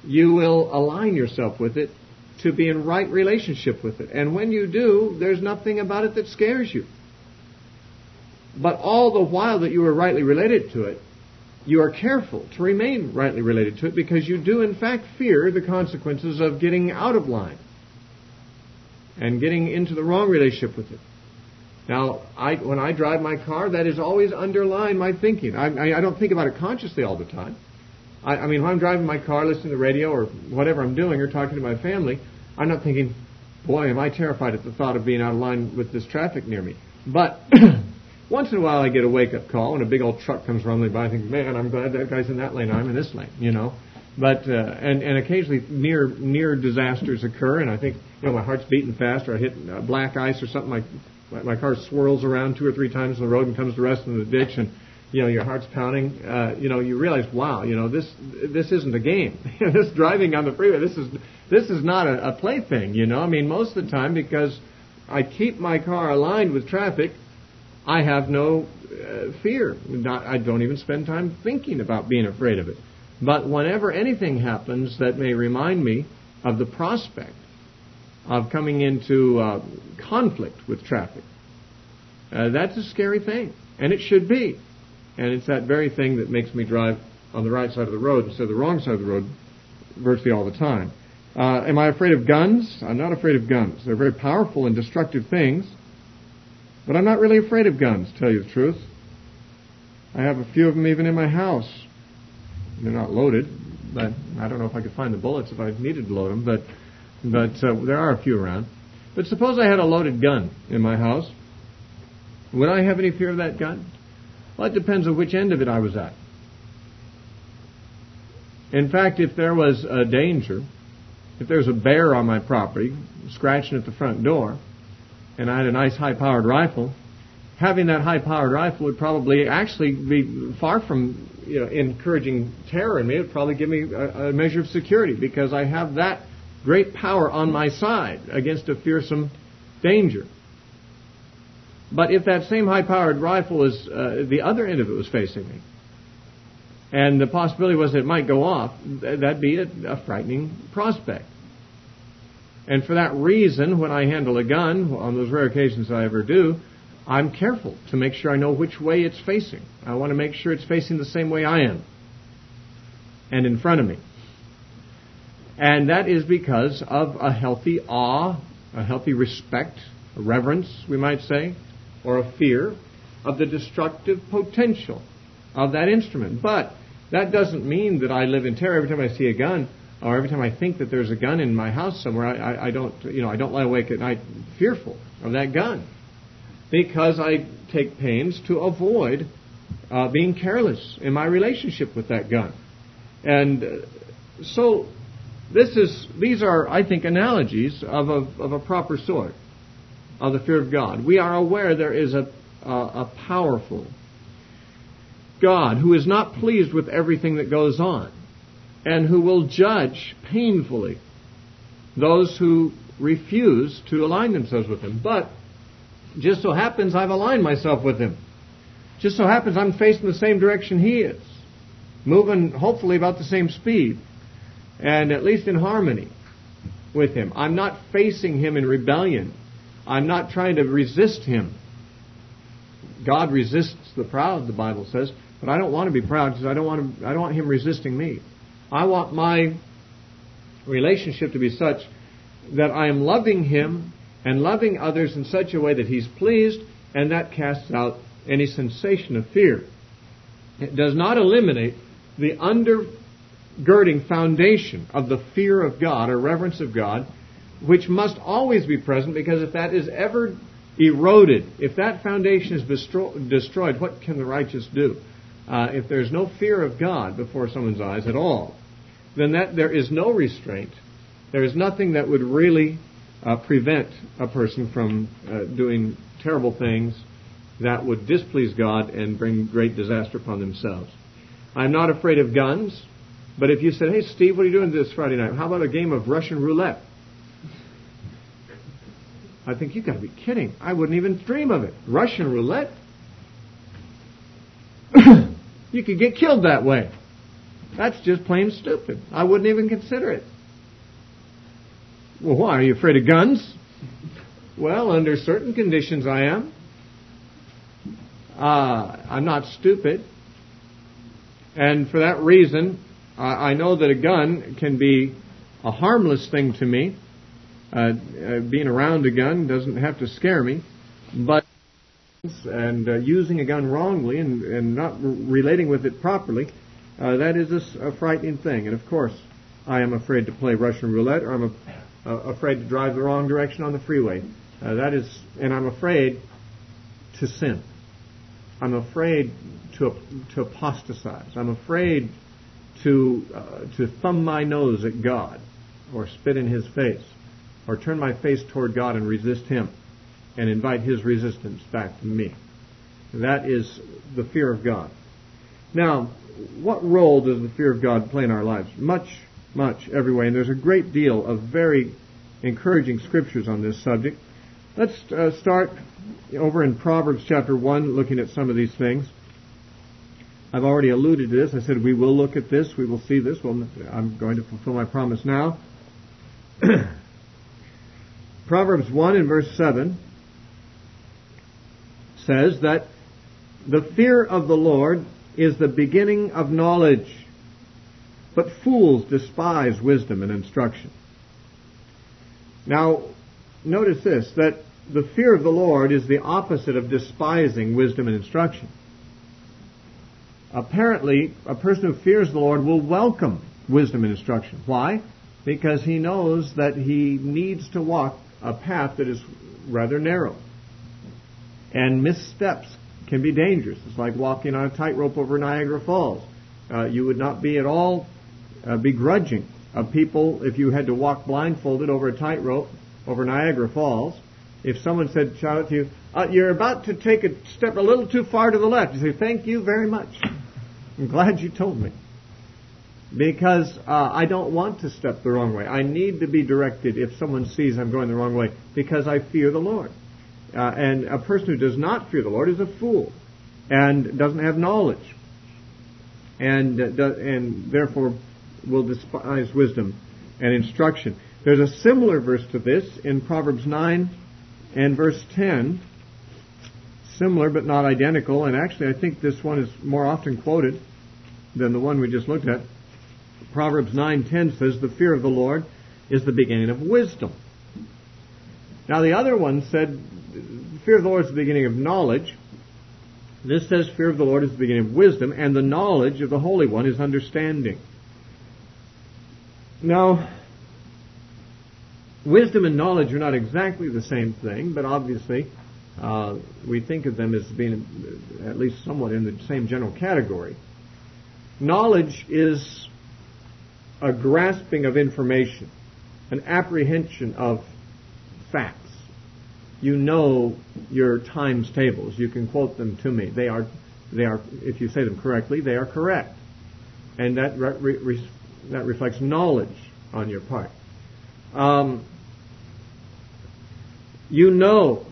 Speaker 1: you will align yourself with it to be in right relationship with it. And when you do, there's nothing about it that scares you. But all the while that you are rightly related to it, you are careful to remain rightly related to it, because you do in fact fear the consequences of getting out of line and getting into the wrong relationship with it. Now, when I drive my car, that is always underlying my thinking. I don't think about it consciously all the time. I mean, when I'm driving my car, listening to the radio or whatever I'm doing, or talking to my family, I'm not thinking, boy, am I terrified at the thought of being out of line with this traffic near me. But once in a while I get a wake-up call when a big old truck comes rumbling by. I think, man, I'm glad that guy's in that lane, I'm in this lane, you know. But and occasionally near disasters occur, and I think, you know, my heart's beating fast, or I hit black ice or something. My car swirls around 2 or 3 times on the road and comes to rest in the ditch, and you know, your heart's pounding. You know, you realize, wow, you know, this isn't a game. This driving on the freeway, this is not a plaything. You know, I mean, most of the time, because I keep my car aligned with traffic, I have no fear. I don't even spend time thinking about being afraid of it. But whenever anything happens that may remind me of the prospect of coming into conflict with traffic, that's a scary thing, and it should be. And it's that very thing that makes me drive on the right side of the road instead of the wrong side of the road virtually all the time. Am I afraid of guns? I'm not afraid of guns. They're very powerful and destructive things, but I'm not really afraid of guns, to tell you the truth. I have a few of them even in my house. They're not loaded, but I don't know if I could find the bullets if I needed to load them, but there are a few around. But suppose I had a loaded gun in my house. Would I have any fear of that gun? Well, it depends on which end of it I was at. In fact, if there was a danger, if there was a bear on my property scratching at the front door, and I had a nice high-powered rifle, having that high-powered rifle would probably actually be far from, you know, encouraging terror in me. It would probably give me a measure of security, because I have that great power on my side against a fearsome danger. But if that same high-powered rifle was, the other end of it was facing me, and the possibility was that it might go off, that'd be a frightening prospect. And for that reason, when I handle a gun, on those rare occasions I ever do, I'm careful to make sure I know which way it's facing. I want to make sure it's facing the same way I am, and in front of me. And that is because of a healthy awe, a healthy respect, a reverence, we might say, or a fear of the destructive potential of that instrument. But that doesn't mean that I live in terror every time I see a gun, or every time I think that there's a gun in my house somewhere. I don't lie awake at night fearful of that gun, because I take pains to avoid being careless in my relationship with that gun. And so these are, I think, analogies of a proper sort of the fear of God. We are aware there is a powerful God who is not pleased with everything that goes on, and who will judge painfully those who refuse to align themselves with Him. But just so happens I've aligned myself with Him. Just so happens I'm facing the same direction He is, moving hopefully about the same speed, and at least in harmony with Him. I'm not facing Him in rebellion. I'm not trying to resist Him. God resists the proud, the Bible says, but I don't want to be proud, because I don't want Him resisting me. I want my relationship to be such that I am loving Him and loving others in such a way that He's pleased, and that casts out any sensation of fear. It does not eliminate the undergirding foundation of the fear of God or reverence of God, which must always be present, because if that is ever eroded, if that foundation is destroyed, what can the righteous do? If there's no fear of God before someone's eyes at all, then there is no restraint. There is nothing that would really prevent a person from doing terrible things that would displease God and bring great disaster upon themselves. I'm not afraid of guns, but if you said, hey, Steve, what are you doing this Friday night? How about a game of Russian roulette? I think you've got to be kidding. I wouldn't even dream of it. Russian roulette? You could get killed that way. That's just plain stupid. I wouldn't even consider it. Well, why? Are you afraid of guns? Well, under certain conditions I am. I'm not stupid. And for that reason, I know that a gun can be a harmless thing to me. Being around a gun doesn't have to scare me. But using a gun wrongly and not relating with it properly, that is a frightening thing. And of course, I am afraid to play Russian roulette, or I'm afraid to drive the wrong direction on the freeway. And I'm afraid to sin. I'm afraid to apostatize. I'm afraid to thumb my nose at God, or spit in His face, or turn my face toward God and resist Him, and invite His resistance back to me. That is the fear of God. Now, what role does the fear of God play in our lives? Much, every way. And there's a great deal of very encouraging scriptures on this subject. Let's start over in Proverbs chapter 1, looking at some of these things. I've already alluded to this. I said we will look at this. We will see this. Well, I'm going to fulfill my promise now. Proverbs 1 and verse 7 says that the fear of the Lord is the beginning of knowledge, but fools despise wisdom and instruction. Now, notice this, that the fear of the Lord is the opposite of despising wisdom and instruction. Apparently, a person who fears the Lord will welcome wisdom and instruction. Why? Because he knows that he needs to walk a path that is rather narrow. And missteps can be dangerous. It's like walking on a tightrope over Niagara Falls. You would not be at all begrudging of people if you had to walk blindfolded over a tightrope over Niagara Falls. If someone shout out to you, you're about to take a step a little too far to the left, you say, thank you very much. I'm glad you told me. Because I don't want to step the wrong way. I need to be directed if someone sees I'm going the wrong way, because I fear the Lord. And a person who does not fear the Lord is a fool and doesn't have knowledge, and therefore will despise wisdom and instruction. There's a similar verse to this in Proverbs 9 and verse 10, similar but not identical, and actually I think this one is more often quoted than the one we just looked at. Proverbs 9:10 says, the fear of the Lord is the beginning of wisdom. Now the other one said, fear of the Lord is the beginning of knowledge. This says fear of the Lord is the beginning of wisdom, and the knowledge of the Holy One is understanding. Now, wisdom and knowledge are not exactly the same thing, but obviously we think of them as being at least somewhat in the same general category. Knowledge is a grasping of information, an apprehension of facts. You know your times tables. You can quote them to me. They are. If you say them correctly, they are correct, and that reflects knowledge on your part. You know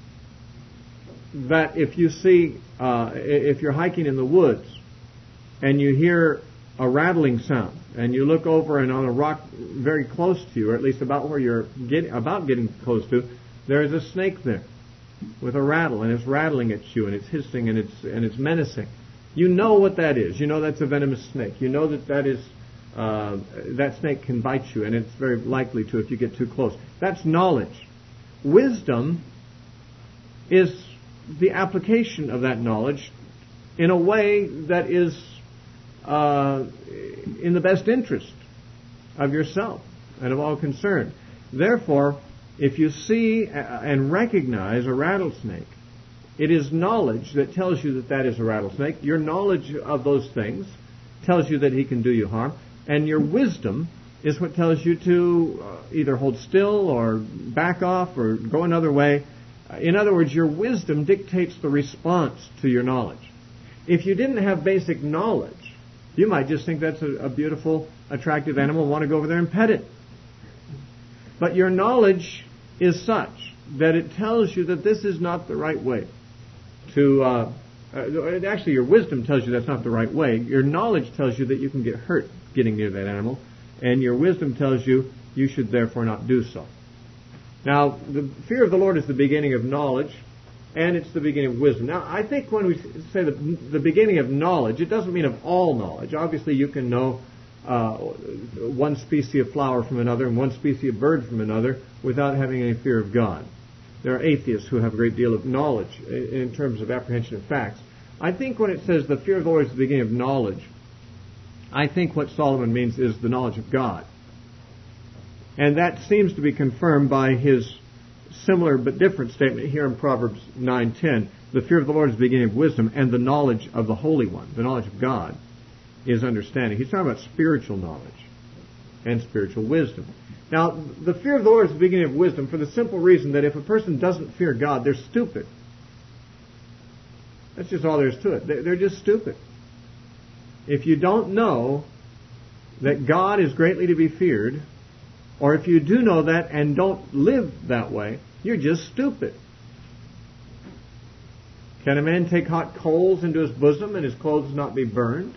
Speaker 1: that if you're hiking in the woods and you hear a rattling sound, and you look over and on a rock very close to you, or at least about where you're getting close to, there is a snake there with a rattle, and it's rattling at you, and it's hissing, and it's menacing. You know what that is. You know that's a venomous snake. You know that snake can bite you, and it's very likely to if you get too close. That's knowledge. Wisdom is the application of that knowledge in a way that is in the best interest of yourself and of all concerned. Therefore, if you see and recognize a rattlesnake, it is knowledge that tells you that is a rattlesnake. Your knowledge of those things tells you that he can do you harm, and your wisdom is what tells you to either hold still or back off or go another way. In other words, your wisdom dictates the response to your knowledge. If you didn't have basic knowledge, you might just think that's a beautiful, attractive animal and want to go over there and pet it. But your knowledge is such that it tells you that this is not the right way to Actually, your wisdom tells you that's not the right way. Your knowledge tells you that you can get hurt getting near that animal, and your wisdom tells you you should therefore not do so. Now, the fear of the Lord is the beginning of knowledge, and it's the beginning of wisdom. Now, I think when we say the beginning of knowledge, it doesn't mean of all knowledge. Obviously, you can know one species of flower from another and one species of bird from another without having any fear of God. There are atheists who have a great deal of knowledge in terms of apprehension of facts. I think when it says the fear of the Lord is the beginning of knowledge, I think what Solomon means is the knowledge of God. And that seems to be confirmed by his similar but different statement here in Proverbs 9:10. The fear of the Lord is the beginning of wisdom, and the knowledge of the Holy One, the knowledge of God, is understanding. He's talking about spiritual knowledge and spiritual wisdom. Now, the fear of the Lord is the beginning of wisdom for the simple reason that if a person doesn't fear God, they're stupid. That's just all there is to it. They're just stupid. If you don't know that God is greatly to be feared, or if you do know that and don't live that way, you're just stupid. Can a man take hot coals into his bosom and his clothes not be burned?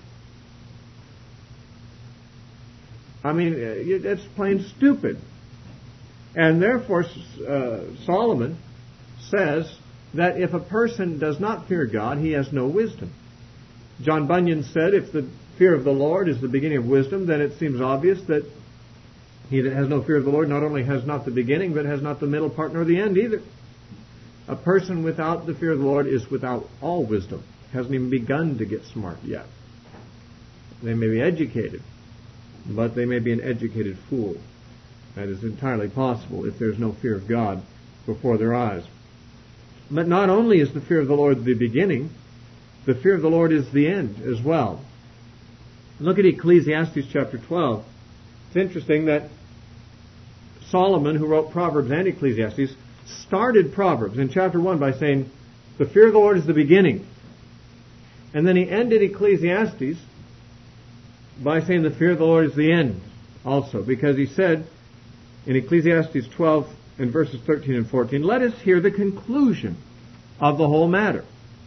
Speaker 1: I mean, that's plain stupid. And therefore, Solomon says that if a person does not fear God, he has no wisdom. John Bunyan said, if the fear of the Lord is the beginning of wisdom, then it seems obvious that he that has no fear of the Lord not only has not the beginning, but has not the middle part nor the end either. A person without the fear of the Lord is without all wisdom. Hasn't even begun to get smart yet. They may be educated, but they may be an educated fool. That is entirely possible if there's no fear of God before their eyes. But not only is the fear of the Lord the beginning, the fear of the Lord is the end as well. Look at Ecclesiastes chapter 12. It's interesting that Solomon, who wrote Proverbs and Ecclesiastes, started Proverbs in chapter 1 by saying, the fear of the Lord is the beginning. And then he ended Ecclesiastes by saying the fear of the Lord is the end also. Because he said in Ecclesiastes 12 and verses 13 and 14, let us hear the conclusion of the whole matter.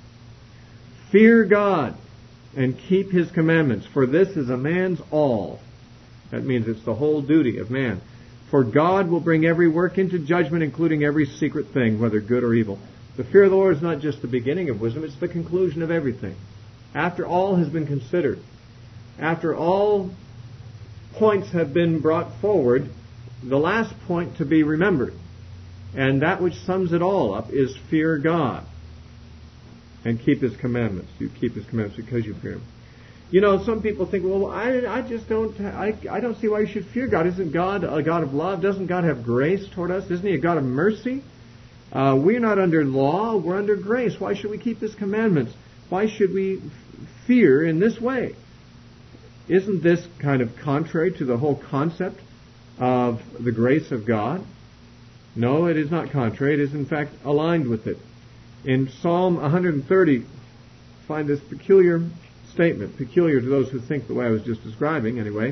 Speaker 1: Fear God and keep His commandments, for this is a man's all. That means it's the whole duty of man. For God will bring every work into judgment, including every secret thing, whether good or evil. The fear of the Lord is not just the beginning of wisdom, it's the conclusion of everything. After all has been considered, after all points have been brought forward, the last point to be remembered, and that which sums it all up, is fear God and keep His commandments. You keep His commandments because you fear Him. You know, some people think, well, I don't see why you should fear God. Isn't God a God of love? Doesn't God have grace toward us? Isn't He a God of mercy? We're not under law. We're under grace. Why should we keep His commandments? Why should we fear in this way? Isn't this kind of contrary to the whole concept of the grace of God? No, it is not contrary. It is, in fact, aligned with it. In Psalm 130, find this peculiar statement, peculiar to those who think the way I was just describing, anyway.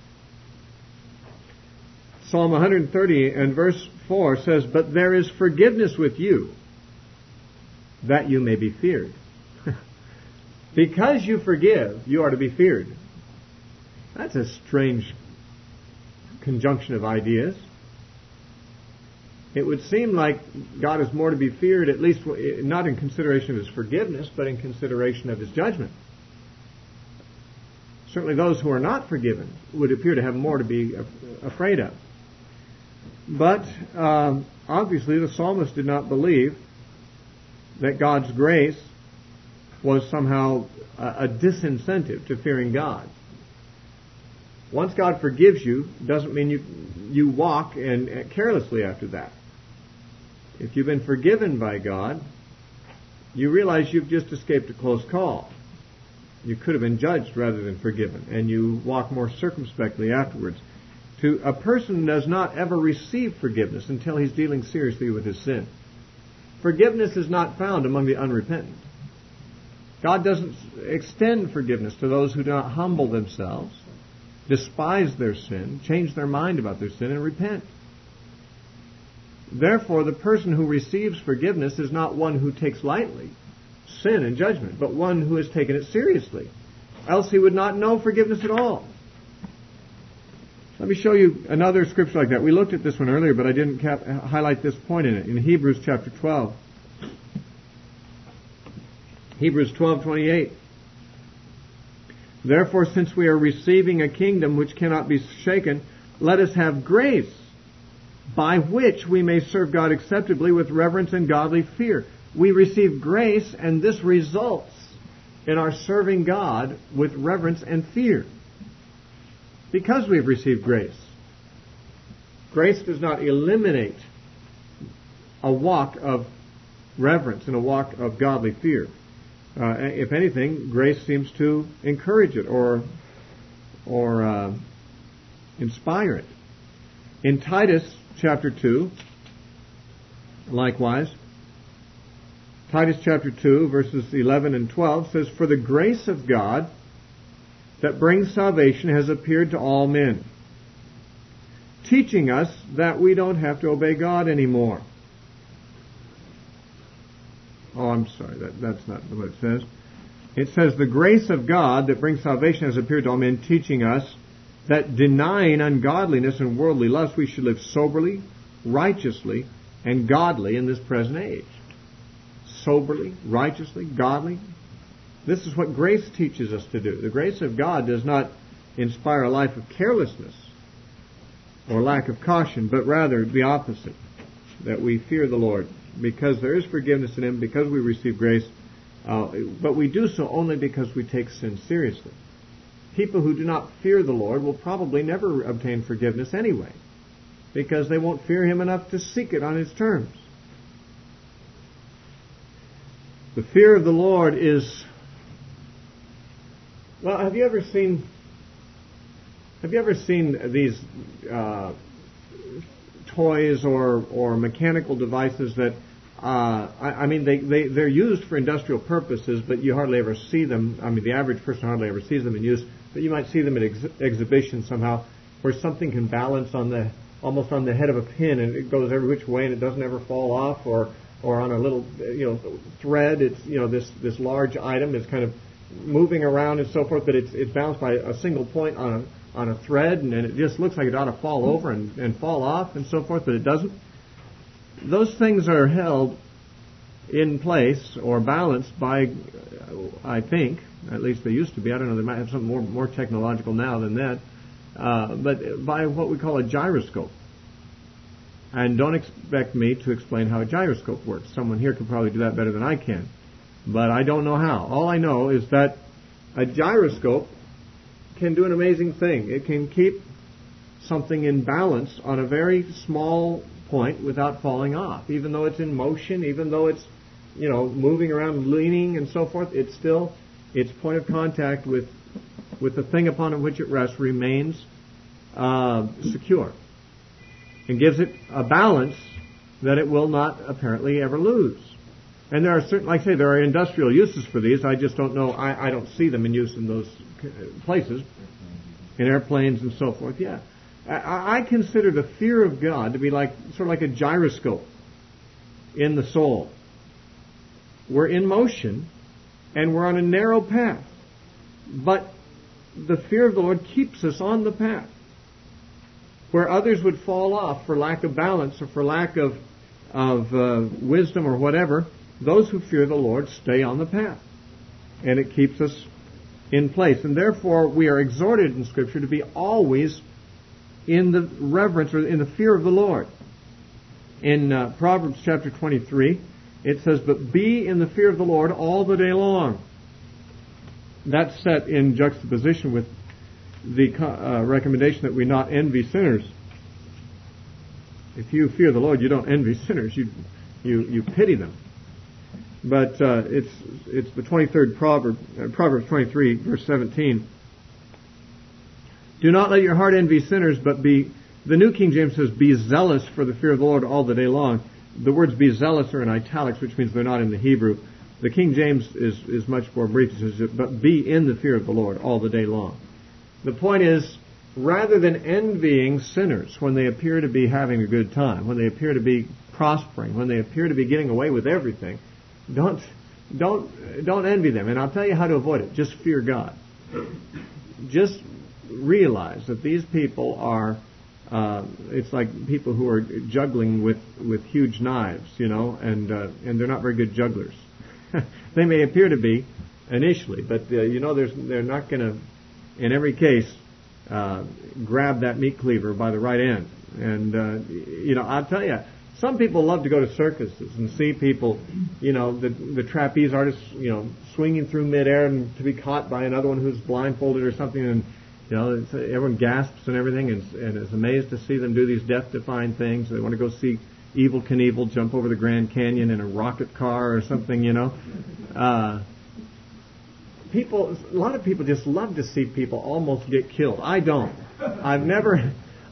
Speaker 1: Psalm 130 and verse 4 says, but there is forgiveness with you, that you may be feared. Because you forgive, you are to be feared. That's a strange conjunction of ideas. It would seem like God is more to be feared, at least not in consideration of His forgiveness, but in consideration of His judgment. Certainly those who are not forgiven would appear to have more to be afraid of. But obviously the psalmist did not believe that God's grace was somehow a disincentive to fearing God. Once God forgives you, doesn't mean you walk and carelessly after that. If you've been forgiven by God, you realize you've just escaped a close call. You could have been judged rather than forgiven, and you walk more circumspectly afterwards. A person does not ever receive forgiveness until he's dealing seriously with his sin. Forgiveness is not found among the unrepentant. God doesn't extend forgiveness to those who do not humble themselves, despise their sin, change their mind about their sin, and repent. Therefore, the person who receives forgiveness is not one who takes lightly sin and judgment, but one who has taken it seriously. Else he would not know forgiveness at all. Let me show you another scripture like that. We looked at this one earlier, but I didn't highlight this point in it. In Hebrews chapter 12. Hebrews 12:28. Therefore, since we are receiving a kingdom which cannot be shaken, let us have grace, by which we may serve God acceptably with reverence and godly fear. We receive grace, and this results in our serving God with reverence and fear. Because we've received grace. Grace does not eliminate a walk of reverence and a walk of godly fear. If anything, grace seems to encourage it or inspire it. In Titus chapter 2, likewise, Titus chapter 2, verses 11 and 12 says, For the grace of God that brings salvation has appeared to all men, teaching us that we don't have to obey God anymore. Oh, I'm sorry, that's not what it says. It says, the grace of God that brings salvation has appeared to all men, teaching us that denying ungodliness and worldly lust, we should live soberly, righteously, and godly in this present age. Soberly, righteously, godly. This is what grace teaches us to do. The grace of God does not inspire a life of carelessness or lack of caution, but rather the opposite, that we fear the Lord because there is forgiveness in Him, because we receive grace, but we do so only because we take sin seriously. People who do not fear the Lord will probably never obtain forgiveness anyway, because they won't fear Him enough to seek it on His terms. The fear of the Lord is... Well, have you ever seen these toys or mechanical devices that they're used for industrial purposes, but you hardly ever see them. I mean, the average person hardly ever sees them in use, but you might see them at exhibitions somehow, where something can balance almost on the head of a pin, and it goes every which way, and it doesn't ever fall off, or on a little thread. It's this large item is kind of moving around and so forth, but it's balanced by a single point on a thread, and it just looks like it ought to fall over and fall off and so forth, but it doesn't. Those things are held in place or balanced by, I think, at least they used to be. I don't know, they might have something more technological now than that, but by what we call a gyroscope. And don't expect me to explain how a gyroscope works. Someone here could probably do that better than I can. But I don't know how. All I know is that a gyroscope can do an amazing thing. It can keep something in balance on a very small point without falling off. Even though it's in motion, even though it's, moving around, leaning and so forth, it's still, its point of contact with the thing upon which it rests remains secure. And gives it a balance that it will not apparently ever lose. And there are certain, like I say, there are industrial uses for these. I just don't know. I don't see them in use in those places, in airplanes and so forth. Yeah, I consider the fear of God to be sort of like a gyroscope in the soul. We're in motion, and we're on a narrow path, but the fear of the Lord keeps us on the path. Where others would fall off for lack of balance or for lack of wisdom or whatever, those who fear the Lord stay on the path. And it keeps us in place. And therefore, we are exhorted in Scripture to be always in the reverence or in the fear of the Lord. In Proverbs chapter 23, it says, But be in the fear of the Lord all the day long. That's set in juxtaposition with the recommendation that we not envy sinners. If you fear the Lord, you don't envy sinners. You pity them. But it's the 23rd Proverbs 23, verse 17. Do not let your heart envy sinners, but be... The New King James says, be zealous for the fear of the Lord all the day long. The words be zealous are in italics, which means they're not in the Hebrew. The King James is much more brief. It says, but be in the fear of the Lord all the day long. The point is, rather than envying sinners when they appear to be having a good time, when they appear to be prospering, when they appear to be getting away with everything, don't don't envy them. And I'll tell you how to avoid it. Just fear God. Just realize that these people are, it's like people who are juggling with huge knives, and they're not very good jugglers. They may appear to be initially, but they're not going to, in every case, grab that meat cleaver by the right end. And I'll tell you, some people love to go to circuses and see people, the trapeze artists, swinging through midair and to be caught by another one who's blindfolded or something, and everyone gasps and everything, and is amazed to see them do these death-defying things. They want to go see Evel Knievel jump over the Grand Canyon in a rocket car or something, A lot of people just love to see people almost get killed. I don't. I've never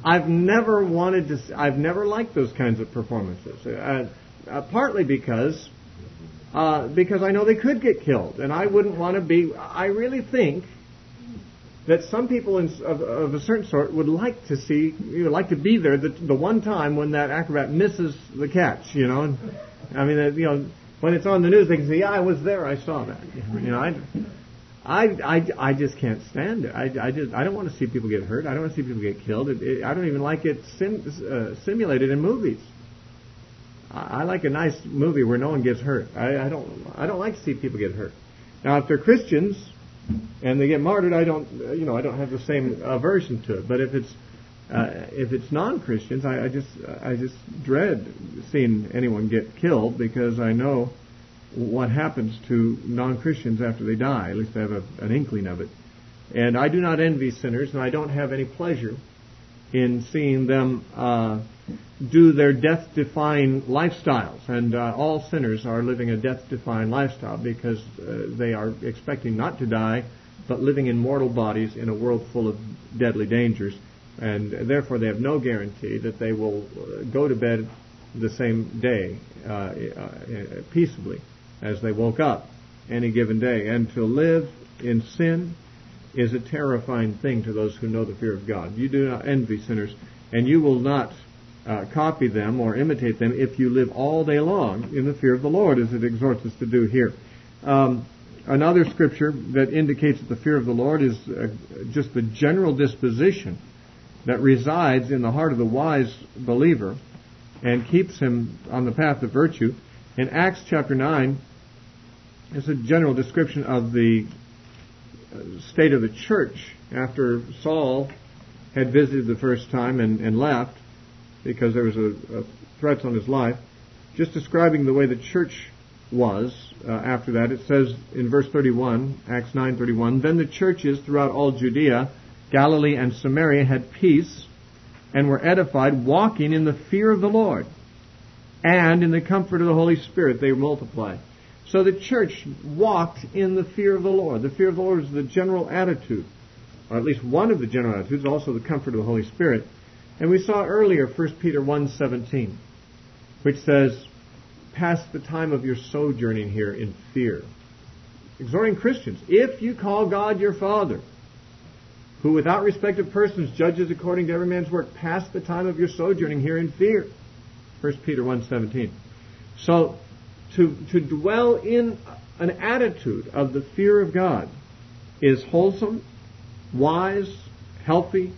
Speaker 1: liked those kinds of performances. Partly because I know they could get killed, and I wouldn't want to be. I really think that some people of a certain sort would like to see, like to be there the one time when that acrobat misses the catch, And, when it's on the news, they can say, "Yeah, I was there, I saw that." I just can't stand it. I don't want to see people get hurt. I don't want to see people get killed. I don't even like it simulated in movies. I like a nice movie where no one gets hurt. I don't like to see people get hurt. Now, if they're Christians and they get martyred, I don't have the same aversion to it. But if it's non-Christians, I just dread seeing anyone get killed, because I know what happens to non-Christians after they die. At least I have an inkling of it. And I do not envy sinners, and I don't have any pleasure in seeing them do their death-defying lifestyles. And all sinners are living a death-defying lifestyle because they are expecting not to die, but living in mortal bodies in a world full of deadly dangers. And therefore they have no guarantee that they will go to bed the same day peaceably as they woke up any given day. And to live in sin is a terrifying thing to those who know the fear of God. You do not envy sinners, and you will not copy them or imitate them if you live all day long in the fear of the Lord, as it exhorts us to do here. Another scripture that indicates that the fear of the Lord is just the general disposition that resides in the heart of the wise believer and keeps him on the path of virtue. In Acts chapter 9, it's a general description of the state of the church after Saul had visited the first time and left because there was a threat on his life. Just describing the way the church was after that. It says in verse 31, Acts 9:31, "Then the churches throughout all Judea, Galilee, and Samaria had peace and were edified, walking in the fear of the Lord, and in the comfort of the Holy Spirit they multiplied." So the church walked in the fear of the Lord. The fear of the Lord is the general attitude, or at least one of the general attitudes, also the comfort of the Holy Spirit. And we saw earlier 1 Peter 1:17, which says, "Pass the time of your sojourning here in fear." Exhorting Christians, if you call God your Father, who without respect of persons judges according to every man's work, pass the time of your sojourning here in fear. 1 Peter 1:17. So, to dwell in an attitude of the fear of God is wholesome, wise, healthy,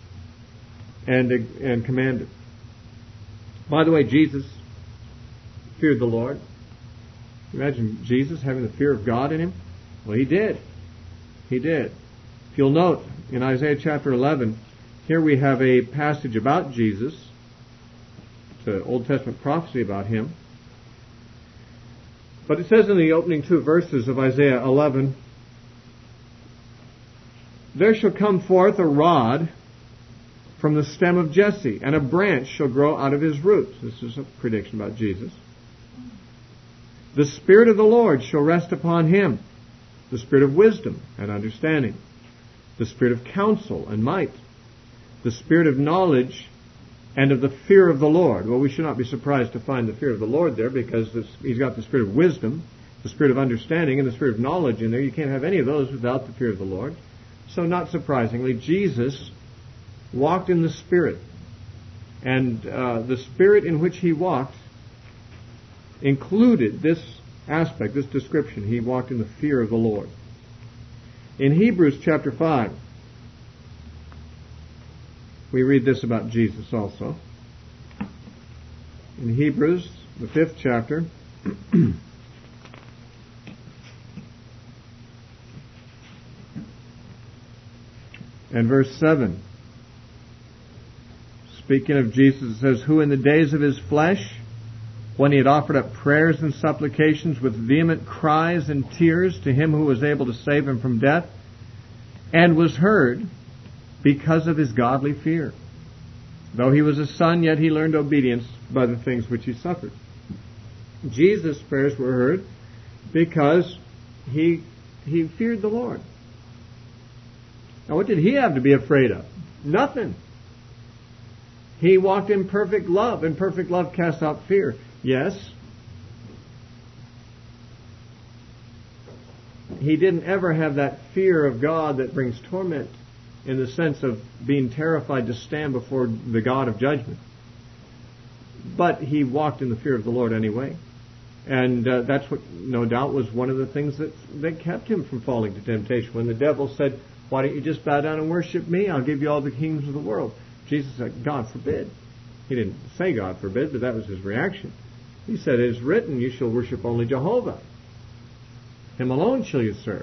Speaker 1: and commanded. By the way, Jesus feared the Lord. Imagine Jesus having the fear of God in him. Well, he did. He did. If you'll note, in Isaiah chapter 11, here we have a passage about Jesus. It's an Old Testament prophecy about him. But it says in the opening two verses of Isaiah 11, "There shall come forth a rod from the stem of Jesse, and a branch shall grow out of his roots." This is a prediction about Jesus. "The Spirit of the Lord shall rest upon him, the Spirit of wisdom and understanding, the Spirit of counsel and might, the Spirit of knowledge and of the fear of the Lord." Well, we should not be surprised to find the fear of the Lord there, because he's got the Spirit of wisdom, the Spirit of understanding, and the Spirit of knowledge in there. You can't have any of those without the fear of the Lord. So not surprisingly, Jesus walked in the Spirit. And the Spirit in which he walked included this aspect, this description. He walked in the fear of the Lord. In Hebrews chapter 5, we read this about Jesus also. In Hebrews, the 5th chapter, and verse 7, speaking of Jesus, it says, "Who in the days of his flesh, when he had offered up prayers and supplications with vehement cries and tears to him who was able to save him from death, and was heard because of his godly fear. Though he was a son, yet he learned obedience by the things which he suffered." Jesus' prayers were heard because he feared the Lord. Now, what did he have to be afraid of? Nothing. He walked in perfect love, and perfect love casts out fear. Yes, he didn't ever have that fear of God that brings torment, in the sense of being terrified to stand before the God of judgment. But he walked in the fear of the Lord anyway. And that's what, no doubt, was one of the things that kept him from falling to temptation. When the devil said, "Why don't you just bow down and worship me? I'll give you all the kingdoms of the world." Jesus said, "God forbid." He didn't say God forbid, but that was his reaction. He said, "It is written, you shall worship only Jehovah. Him alone shall you serve."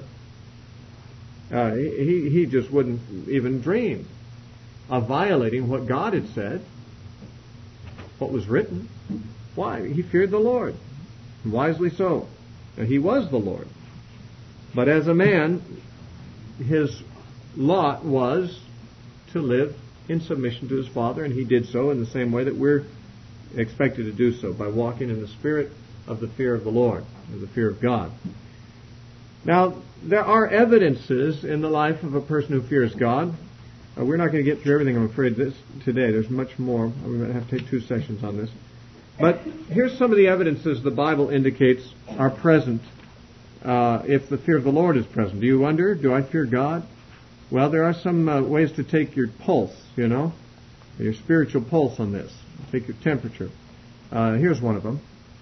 Speaker 1: He just wouldn't even dream of violating what God had said, what was written. Why? He feared the Lord. Wisely so. Now, he was the Lord. But as a man, his lot was to live in submission to his Father, and he did so in the same way that we're expected to do so, by walking in the spirit of the fear of the Lord, or the fear of God. Now, there are evidences in the life of a person who fears God. We're not going to get through everything, I'm afraid, today. There's much more. We're going to have to take 2 sessions on this. But here's some of the evidences the Bible indicates are present if the fear of the Lord is present. Do you wonder, do I fear God? Well, there are some ways to take your pulse, your spiritual pulse on this. Take your temperature. Here's one of them.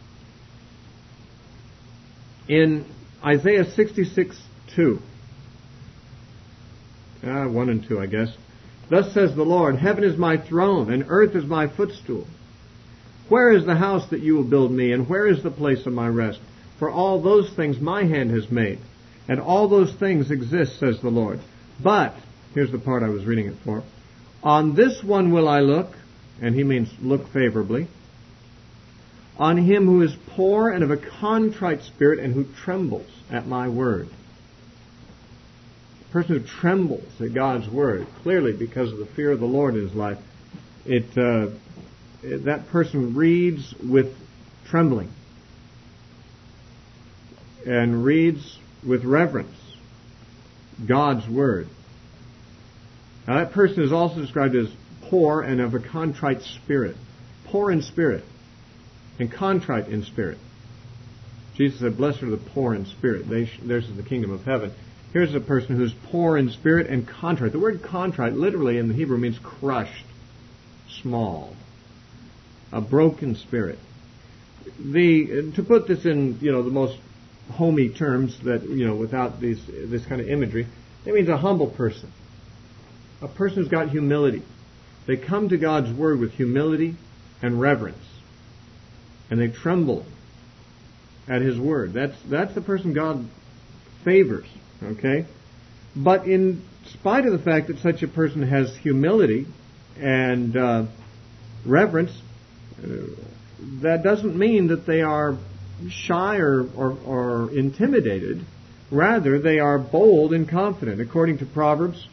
Speaker 1: In Isaiah 66:2, 1 and 2, I guess. "Thus says the Lord, heaven is my throne, and earth is my footstool. Where is the house that you will build me, and where is the place of my rest? For all those things my hand has made, and all those things exist, says the Lord. But," here's the part I was reading it for, "on this one will I look," and he means look favorably, "on him who is poor and of a contrite spirit, and who trembles at my word." A person who trembles at God's word, clearly because of the fear of the Lord in his life, that person reads with trembling and reads with reverence God's word. Now, that person is also described as poor and of a contrite spirit. Poor in spirit and contrite in spirit. Jesus said, "Blessed are the poor in spirit. Theirs is the kingdom of heaven." Here's a person who's poor in spirit and contrite. The word contrite literally in the Hebrew means crushed, small, a broken spirit. To put this in, the most homey terms that, without this kind of imagery, it means a humble person. A person who's got humility. They come to God's word with humility and reverence. And they tremble at his word. That's the person God favors. Okay? But in spite of the fact that such a person has humility and reverence, that doesn't mean that they are shy or intimidated. Rather, they are bold and confident. According to Proverbs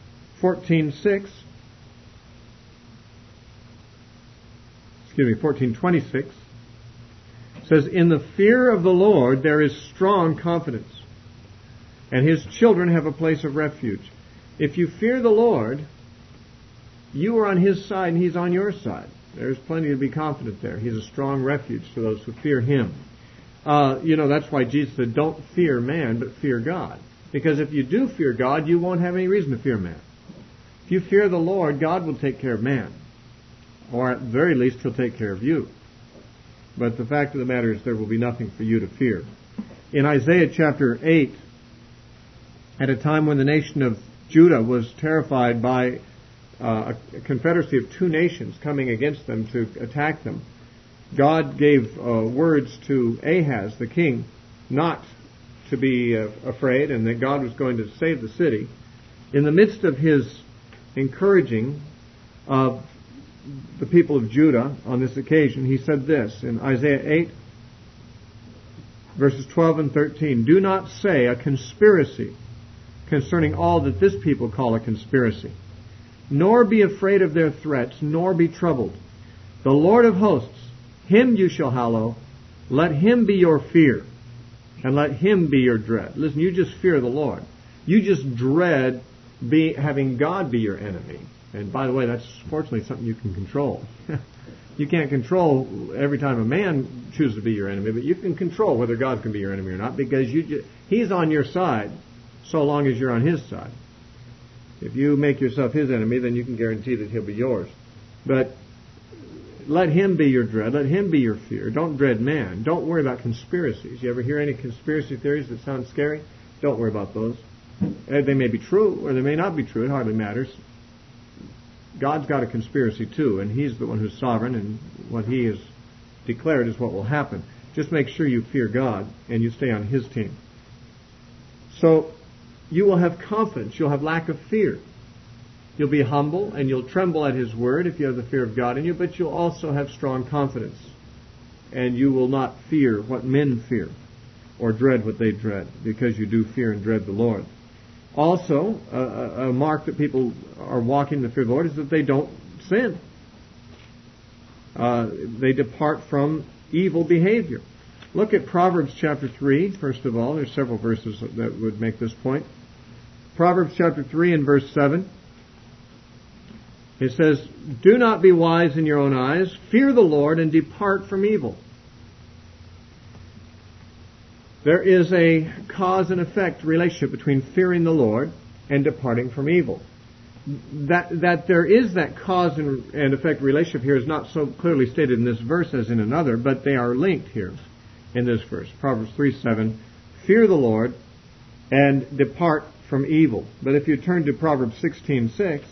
Speaker 1: 14:26, says, "In the fear of the Lord there is strong confidence, and his children have a place of refuge." If you fear the Lord, you are on his side and he's on your side. There's plenty to be confident there. He's a strong refuge to those who fear him. That's why Jesus said, "Don't fear man, but fear God." Because if you do fear God, you won't have any reason to fear man. If you fear the Lord, God will take care of man. Or at the very least, he'll take care of you. But the fact of the matter is there will be nothing for you to fear. In Isaiah chapter 8, at a time when the nation of Judah was terrified by a confederacy of two nations coming against them to attack them, God gave words to Ahaz, the king, not to be afraid, and that God was going to save the city. In the midst of his encouraging of the people of Judah on this occasion, he said this in Isaiah 8, verses 12 and 13, "Do not say a conspiracy concerning all that this people call a conspiracy, nor be afraid of their threats, nor be troubled. The Lord of hosts, Him you shall hallow. Let Him be your fear, and let Him be your dread." Listen, you just fear the Lord. You just dread having God be your enemy. And by the way, that's fortunately something you can control. You can't control every time a man chooses to be your enemy, but you can control whether God can be your enemy or not, because He's on your side so long as you're on His side. If you make yourself His enemy, then you can guarantee that He'll be yours. But let Him be your dread. Let Him be your fear. Don't dread man. Don't worry about conspiracies. You ever hear any conspiracy theories that sound scary? Don't worry about those. They may be true or they may not be true. It hardly matters. God's got a conspiracy too, and He's the one who's sovereign, and what He has declared is what will happen. Just make sure you fear God and you stay on His team. So you will have confidence. You'll have lack of fear. You'll be humble and you'll tremble at His word if you have the fear of God in you, but you'll also have strong confidence. And you will not fear what men fear or dread what they dread, because you do fear and dread the Lord. Also, a mark that people are walking in the fear of the Lord is that they don't sin. They depart from evil behavior. Look at Proverbs chapter 3, first of all. There's several verses that would make this point. Proverbs chapter 3 and verse 7. It says, "Do not be wise in your own eyes. Fear the Lord and depart from evil." There is a cause and effect relationship between fearing the Lord and departing from evil. That there is that cause and effect relationship here is not so clearly stated in this verse as in another, but they are linked here in this verse. Proverbs 3:7, "Fear the Lord and depart from evil." But if you turn to Proverbs 16:6,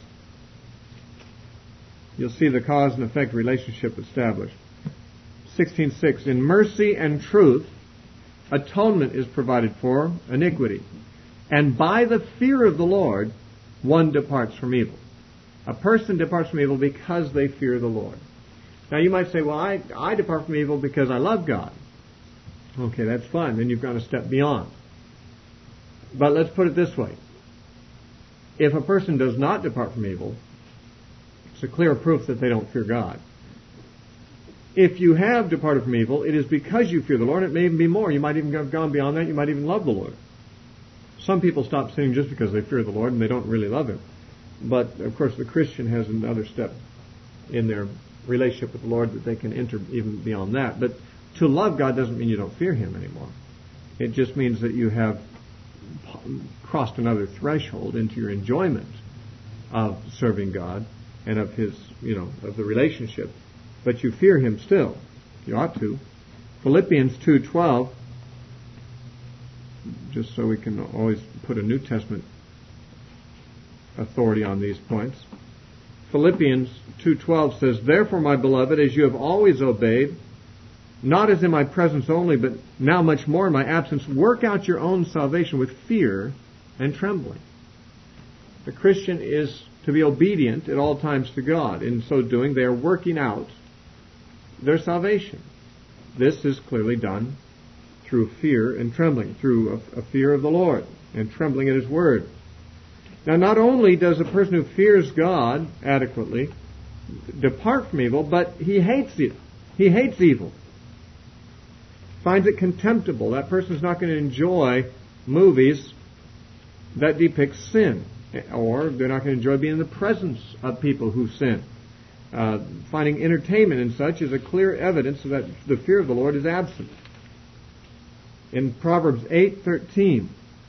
Speaker 1: you'll see the cause and effect relationship established. 16:6, "In mercy and truth atonement is provided for iniquity, and by the fear of the Lord one departs from evil." A person departs from evil because they fear the Lord. Now you might say, well, I depart from evil because I love God. Okay, that's fine. Then you've gone a step beyond. But let's put it this way. If a person does not depart from evil, it's a clear proof that they don't fear God. If you have departed from evil, it is because you fear the Lord. It may even be more. You might even have gone beyond that. You might even love the Lord. Some people stop sinning just because they fear the Lord and they don't really love Him. But, of course, the Christian has another step in their relationship with the Lord that they can enter even beyond that. But to love God doesn't mean you don't fear Him anymore. It just means that you have crossed another threshold into your enjoyment of serving God and of His, of the relationship. But you fear Him still. You ought to. Philippians 2:12, just so we can always put a New Testament authority on these points. Philippians 2:12 says, "Therefore, my beloved, as you have always obeyed, not as in my presence only, but now much more in my absence, work out your own salvation with fear and trembling." The Christian is to be obedient at all times to God. In so doing, they are working out their salvation. This is clearly done through fear and trembling, through a fear of the Lord and trembling at His word. Now, not only does a person who fears God adequately depart from evil, but he hates it. He hates evil. Finds it contemptible. That person is not going to enjoy movies that depict sin, or they're not going to enjoy being in the presence of people who sin. Finding entertainment in such is a clear evidence that the fear of the Lord is absent. In Proverbs 8:13,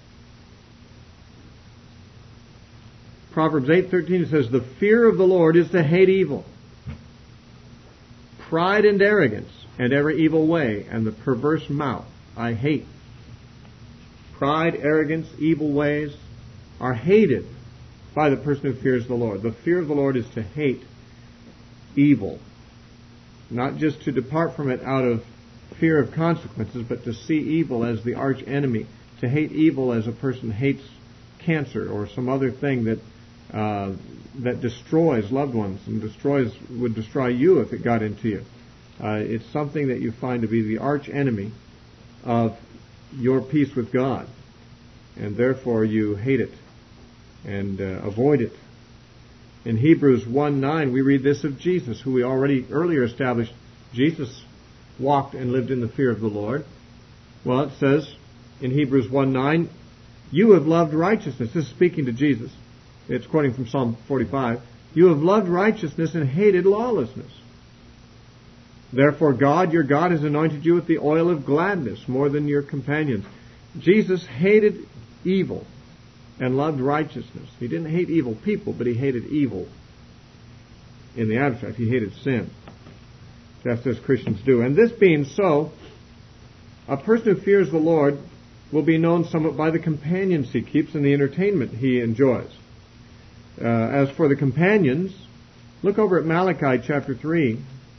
Speaker 1: it says, "The fear of the Lord is to hate evil. Pride and arrogance and every evil way, and the perverse mouth I hate. Pride, arrogance, evil ways are hated by the person who fears the Lord. The fear of the Lord is to hate evil. Not just to depart from it out of fear of consequences, but to see evil as the arch enemy. To hate evil as a person hates cancer or some other thing that destroys loved ones and would destroy you if it got into you. It's something that you find to be the arch enemy of your peace with God, and therefore you hate it and avoid it. In Hebrews 1:9 we read this of Jesus, who we already earlier established. Jesus walked and lived in the fear of the Lord. Well, it says in Hebrews 1:9, you have loved righteousness. This is speaking to Jesus. It's quoting from Psalm 45. You have loved righteousness and hated lawlessness. Therefore God, your God, has anointed you with the oil of gladness more than your companions. Jesus hated evil and loved righteousness. He didn't hate evil people, but he hated evil in the abstract. He hated sin, just as Christians do. And this being so, a person who fears the Lord will be known somewhat by the companions he keeps and the entertainment he enjoys. As for the companions, look over at Malachi chapter 3.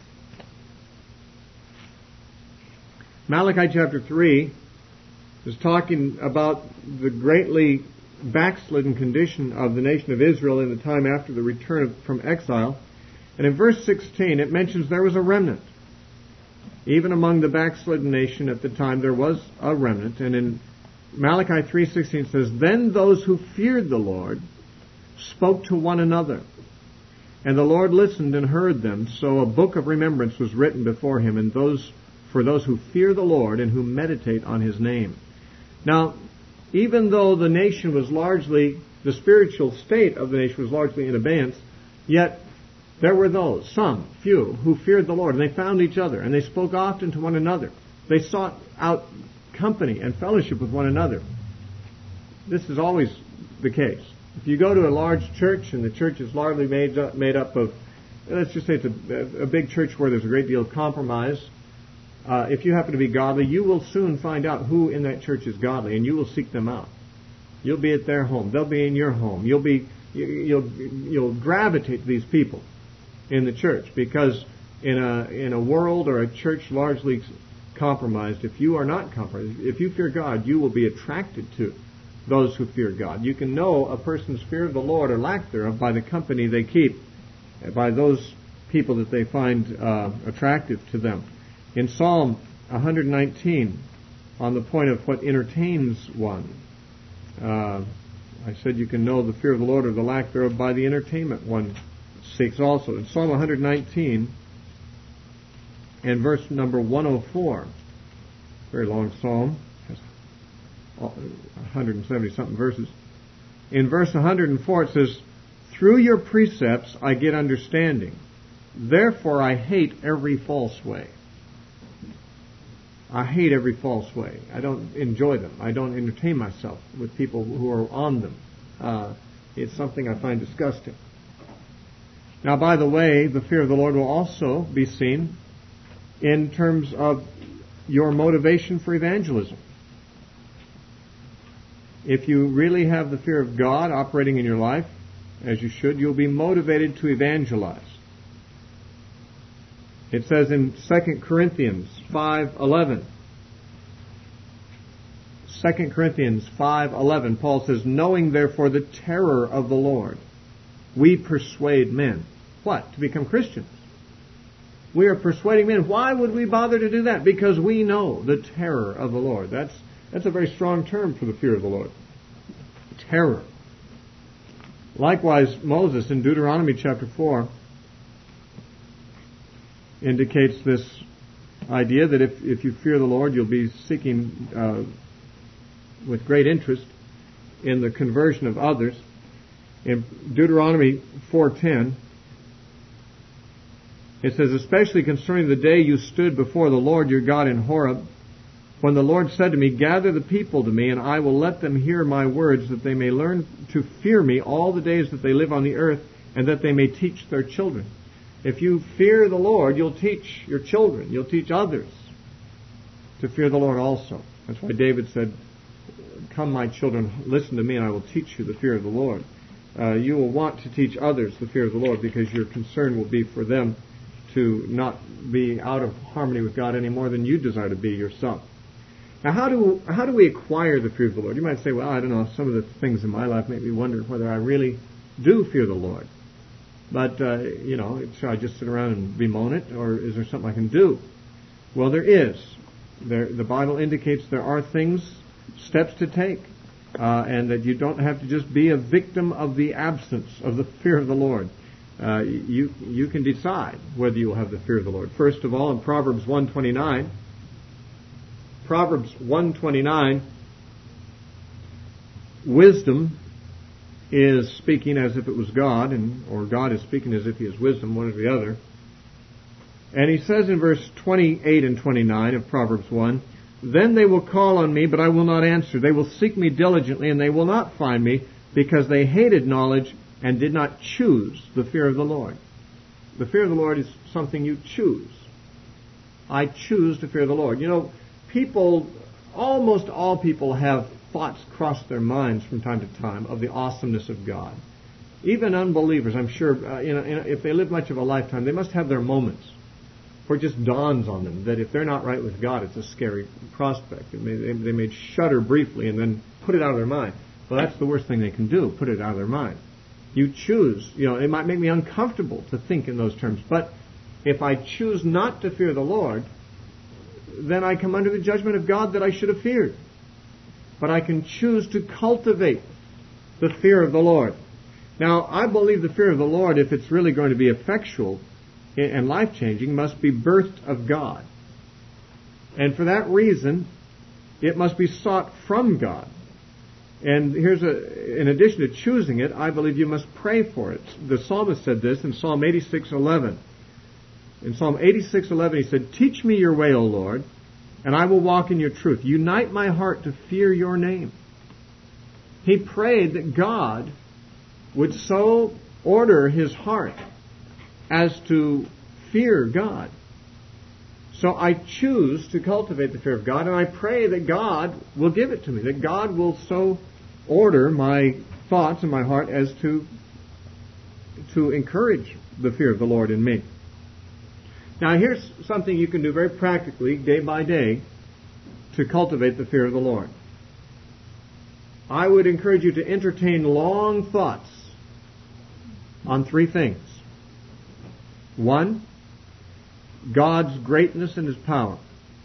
Speaker 1: Malachi chapter 3 is talking about the greatly backslidden condition of the nation of Israel in the time after the return from exile. And in verse 16 it mentions there was a remnant. Even among the backslidden nation at the time there was a remnant. And in Malachi 3:16 it says, then those who feared the Lord spoke to one another, and the Lord listened and heard them. So a book of remembrance was written before him, and for those who fear the Lord and who meditate on his name. Now, even though the nation was largely, the spiritual state of the nation was largely in abeyance, yet there were those, some, few, who feared the Lord, and they found each other, and they spoke often to one another. They sought out company and fellowship with one another. This is always the case. If you go to a large church, and the church is largely made up of, let's just say it's a big church where there's a great deal of compromise, if you happen to be godly, you will soon find out who in that church is godly, and you will seek them out. You'll be at their home. They'll be in your home. You'll gravitate to these people in the church, because in a world or a church largely compromised, if you are not compromised, if you fear God, you will be attracted to those who fear God. You can know a person's fear of the Lord or lack thereof by the company they keep, by those people that they find attractive to them. In Psalm 119, on the point of what entertains one, I said you can know the fear of the Lord or the lack thereof by the entertainment one seeks also. In Psalm 119 and verse number 104, very long psalm, 170-something verses. In verse 104 it says, through your precepts I get understanding. Therefore I hate every false way. I hate every false way. I don't enjoy them. I don't entertain myself with people who are on them. It's something I find disgusting. Now, by the way, the fear of the Lord will also be seen in terms of your motivation for evangelism. If you really have the fear of God operating in your life, as you should, you'll be motivated to evangelize. It says in 2 Corinthians 5:11. 2 Corinthians 5:11, Paul says, knowing therefore the terror of the Lord, we persuade men. What? To become Christians. We are persuading men. Why would we bother to do that? Because we know the terror of the Lord. That's a very strong term for the fear of the Lord. Terror. Likewise, Moses in Deuteronomy chapter 4 indicates this idea that if you fear the Lord, you'll be seeking with great interest in the conversion of others. In Deuteronomy 4:10, it says, especially concerning the day you stood before the Lord your God in Horeb, when the Lord said to me, gather the people to me, and I will let them hear my words, that they may learn to fear me all the days that they live on the earth, and that they may teach their children. If you fear the Lord, you'll teach your children, you'll teach others to fear the Lord also. That's why David said, "Come, my children, listen to me, and I will teach you the fear of the Lord." You will want to teach others the fear of the Lord because your concern will be for them to not be out of harmony with God any more than you desire to be yourself. Now, how do we acquire the fear of the Lord? You might say, well, I don't know, some of the things in my life make me wonder whether I really do fear the Lord. But, should I just sit around and bemoan it, or is there something I can do? Well, there is. The Bible indicates there are steps to take, and that you don't have to just be a victim of the absence of the fear of the Lord. You can decide whether you will have the fear of the Lord. First of all, in Proverbs 129, wisdom is speaking as if it was God, or God is speaking as if He is wisdom, one or the other. And he says in verse 28 and 29 of Proverbs 1, "Then they will call on me, but I will not answer. They will seek me diligently, and they will not find me, because they hated knowledge and did not choose the fear of the Lord." The fear of the Lord is something you choose. I choose to fear the Lord. Almost all people have thoughts cross their minds from time to time of the awesomeness of God. Even unbelievers, I'm sure, if they live much of a lifetime, they must have their moments where it just dawns on them that if they're not right with God, it's a scary prospect. They may shudder briefly and then put it out of their mind. Well, that's the worst thing they can do, put it out of their mind. You choose. It might make me uncomfortable to think in those terms, but if I choose not to fear the Lord, then I come under the judgment of God that I should have feared. But I can choose to cultivate the fear of the Lord. Now, I believe the fear of the Lord, if it's really going to be effectual and life-changing, must be birthed of God. And for that reason, it must be sought from God. And in addition to choosing it, I believe you must pray for it. The psalmist said this in Psalm 86:11. In Psalm 86:11 he said, "Teach me your way, O Lord, and I will walk in your truth. Unite my heart to fear your name." He prayed that God would so order his heart as to fear God. So I choose to cultivate the fear of God, and I pray that God will give it to me, that God will so order my thoughts and my heart as to encourage the fear of the Lord in me. Now, here's something you can do very practically, day by day, to cultivate the fear of the Lord. I would encourage you to entertain long thoughts on three things. One, God's greatness and His power.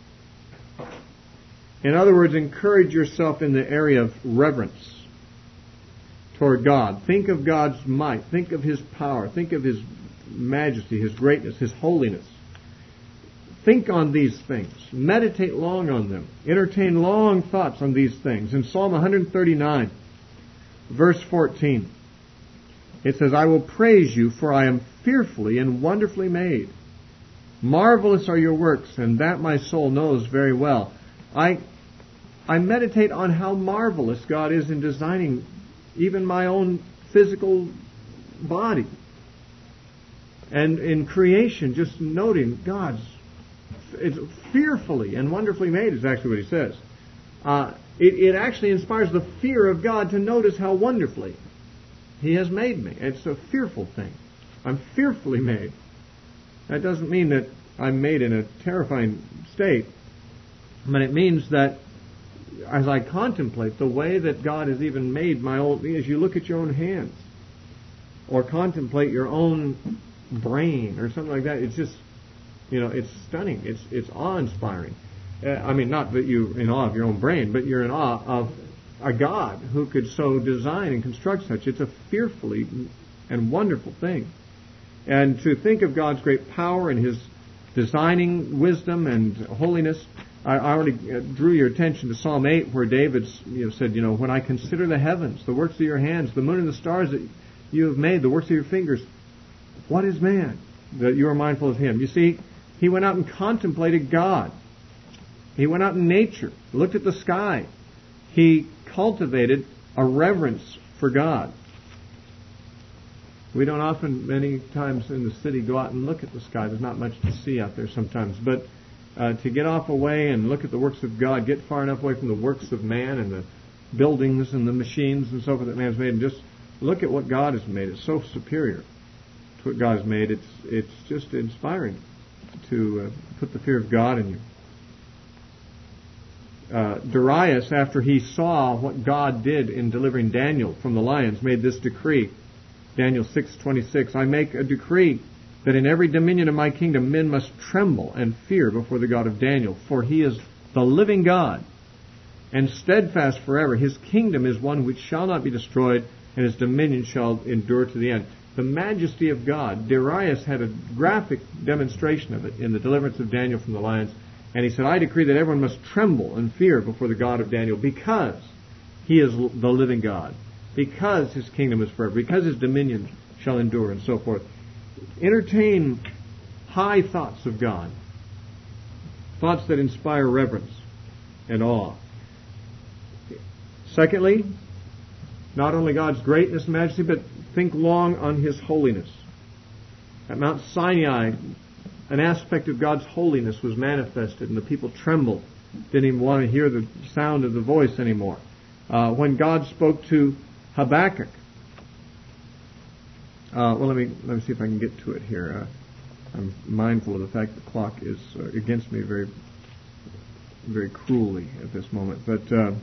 Speaker 1: In other words, encourage yourself in the area of reverence toward God. Think of God's might. Think of His power. Think of His majesty, His greatness, His holiness. Think on these things. Meditate long on them. Entertain long thoughts on these things. In Psalm 139, verse 14, it says, "I will praise you, for I am fearfully and wonderfully made. Marvelous are your works, and that my soul knows very well." I meditate on how marvelous God is in designing even my own physical body. And in creation, just noting it's fearfully and wonderfully made is actually what he says. It actually inspires the fear of God to notice how wonderfully He has made me. It's a fearful thing. I'm fearfully made. That doesn't mean that I'm made in a terrifying state, but it means that as I contemplate the way that God has even made as you look at your own hands, or contemplate your own brain, or something like that, it's just, it's stunning. It's awe-inspiring. Not that you're in awe of your own brain, but you're in awe of a God who could so design and construct such. It's a fearfully and wonderful thing. And to think of God's great power and His designing wisdom and holiness, I already drew your attention to Psalm 8, where David said, "When I consider the heavens, the works of your hands, the moon and the stars that you have made, the works of your fingers, what is man that you are mindful of him?" You see, he went out and contemplated God. He went out in nature, looked at the sky. He cultivated a reverence for God. We don't often, many times in the city, go out and look at the sky. There's not much to see out there sometimes. But to get off away and look at the works of God, get far enough away from the works of man and the buildings and the machines and so forth that man's made, and just look at what God has made. It's so superior to what God has made. It's just inspiring to put the fear of God in you. Darius, after he saw what God did in delivering Daniel from the lions, made this decree. Daniel 6:26, I make a decree that in every dominion of my kingdom men must tremble and fear before the God of Daniel, for he is the living God and steadfast forever. His kingdom is one which shall not be destroyed, and his dominion shall endure to the end. The majesty of God. Darius had a graphic demonstration of it in the deliverance of Daniel from the lions. And he said, I decree that everyone must tremble and fear before the God of Daniel, because he is the living God, because his kingdom is forever, because his dominion shall endure, and so forth. Entertain high thoughts of God, thoughts that inspire reverence and awe. Secondly, not only God's greatness and majesty, but think long on his holiness. At Mount Sinai, an aspect of God's holiness was manifested, and the people trembled, didn't even want to hear the sound of the voice anymore. When God spoke to Habakkuk, let me see if I can get to it here. I'm mindful of the fact the clock is against me very, very cruelly at this moment. But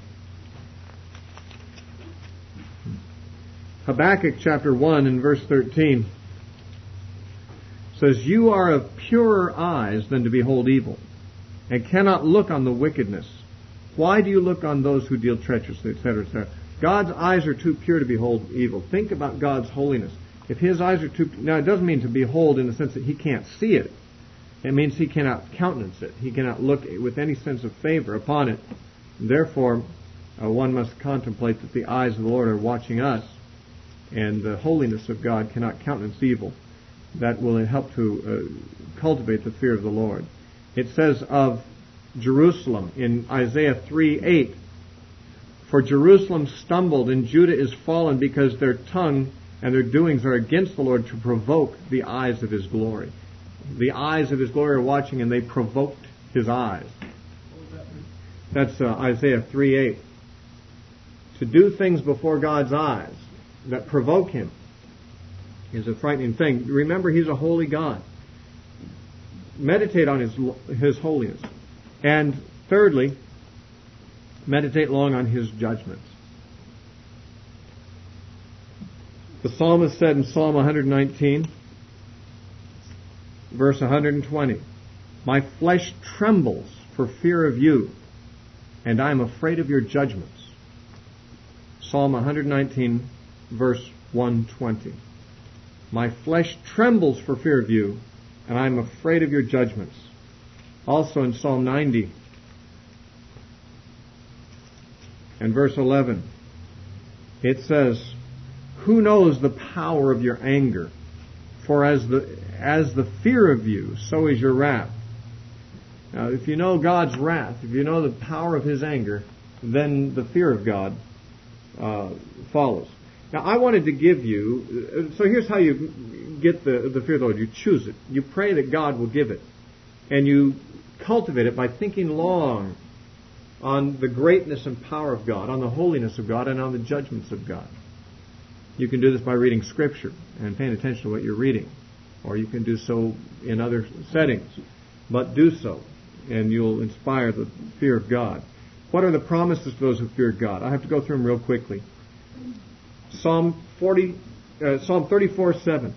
Speaker 1: Habakkuk chapter 1 and verse 13 says, You are of purer eyes than to behold evil, and cannot look on the wickedness. Why do you look on those who deal treacherously, etc., etc.? God's eyes are too pure to behold evil. Think about God's holiness. If his eyes are too... Now, it doesn't mean to behold in the sense that he can't see it. It means he cannot countenance it. He cannot look with any sense of favor upon it. Therefore, one must contemplate that the eyes of the Lord are watching us, and the holiness of God cannot countenance evil. That will help to cultivate the fear of the Lord. It says of Jerusalem in Isaiah 3:8, For Jerusalem stumbled and Judah is fallen, because their tongue and their doings are against the Lord, to provoke the eyes of his glory. The eyes of his glory are watching, and they provoked his eyes. That's Isaiah 3:8. To do things before God's eyes that provoke him is a frightening thing. Remember, he's a holy God. Meditate on his holiness. And thirdly, meditate long on his judgments. The psalmist said in Psalm 119, verse 120, My flesh trembles for fear of you, and I am afraid of your judgments. Psalm 119, verse 120. My flesh trembles for fear of you, and I am afraid of your judgments. Also in Psalm 90 and verse 11, it says, Who knows the power of your anger? For as the fear of you, so is your wrath. Now, if you know God's wrath, if you know the power of his anger, then the fear of God follows. Now, I wanted to give you, so here's how you get the fear of the Lord. You choose it. You pray that God will give it. And you cultivate it by thinking long on the greatness and power of God, on the holiness of God, and on the judgments of God. You can do this by reading Scripture and paying attention to what you're reading. Or you can do so in other settings. But do so, and you'll inspire the fear of God. What are the promises to those who fear God? I have to go through them real quickly. Psalm 34:7.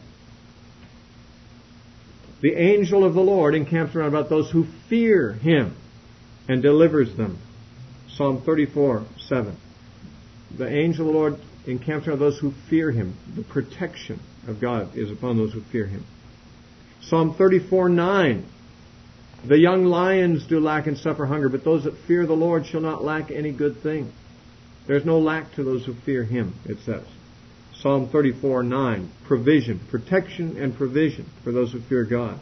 Speaker 1: The angel of the Lord encamps around about those who fear him and delivers them. Psalm 34:7. The angel of the Lord encamps around those who fear him. The protection of God is upon those who fear him. Psalm 34:9. The young lions do lack and suffer hunger, but those that fear the Lord shall not lack any good thing. There's no lack to those who fear him, it says. Psalm 34:9. Provision, protection and provision for those who fear God.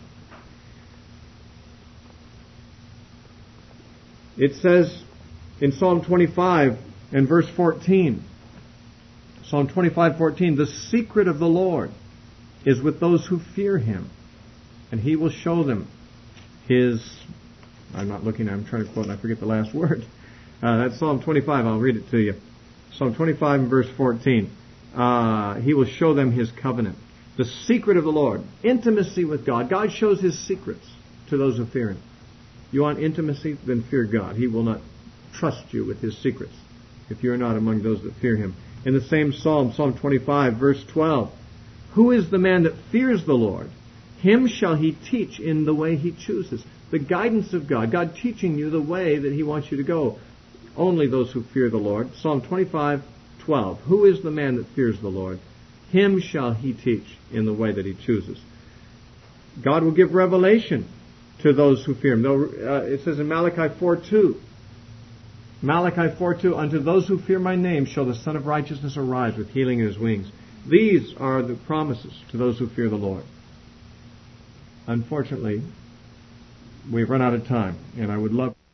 Speaker 1: It says in Psalm 25 and verse 14, Psalm 25:14, the secret of the Lord is with those who fear him, and he will show them his... I'm trying to quote, and I forget the last word. That's Psalm 25. I'll read it to you. Psalm 25 and verse 14. He will show them his covenant. The secret of the Lord. Intimacy with God. God shows his secrets to those who fear him. You want intimacy? Then fear God. He will not trust you with his secrets if you're not among those that fear him. In the same Psalm, Psalm 25, verse 12. Who is the man that fears the Lord? Him shall he teach in the way he chooses. The guidance of God. God teaching you the way that he wants you to go. Only those who fear the Lord. Psalm 25, 12. Who is the man that fears the Lord? Him shall he teach in the way that he chooses. God will give revelation to those who fear him. It says in Malachi 4:2. Malachi 4:2. Unto those who fear my name shall the Son of Righteousness arise with healing in his wings. These are the promises to those who fear the Lord. Unfortunately, we've run out of time, and I would love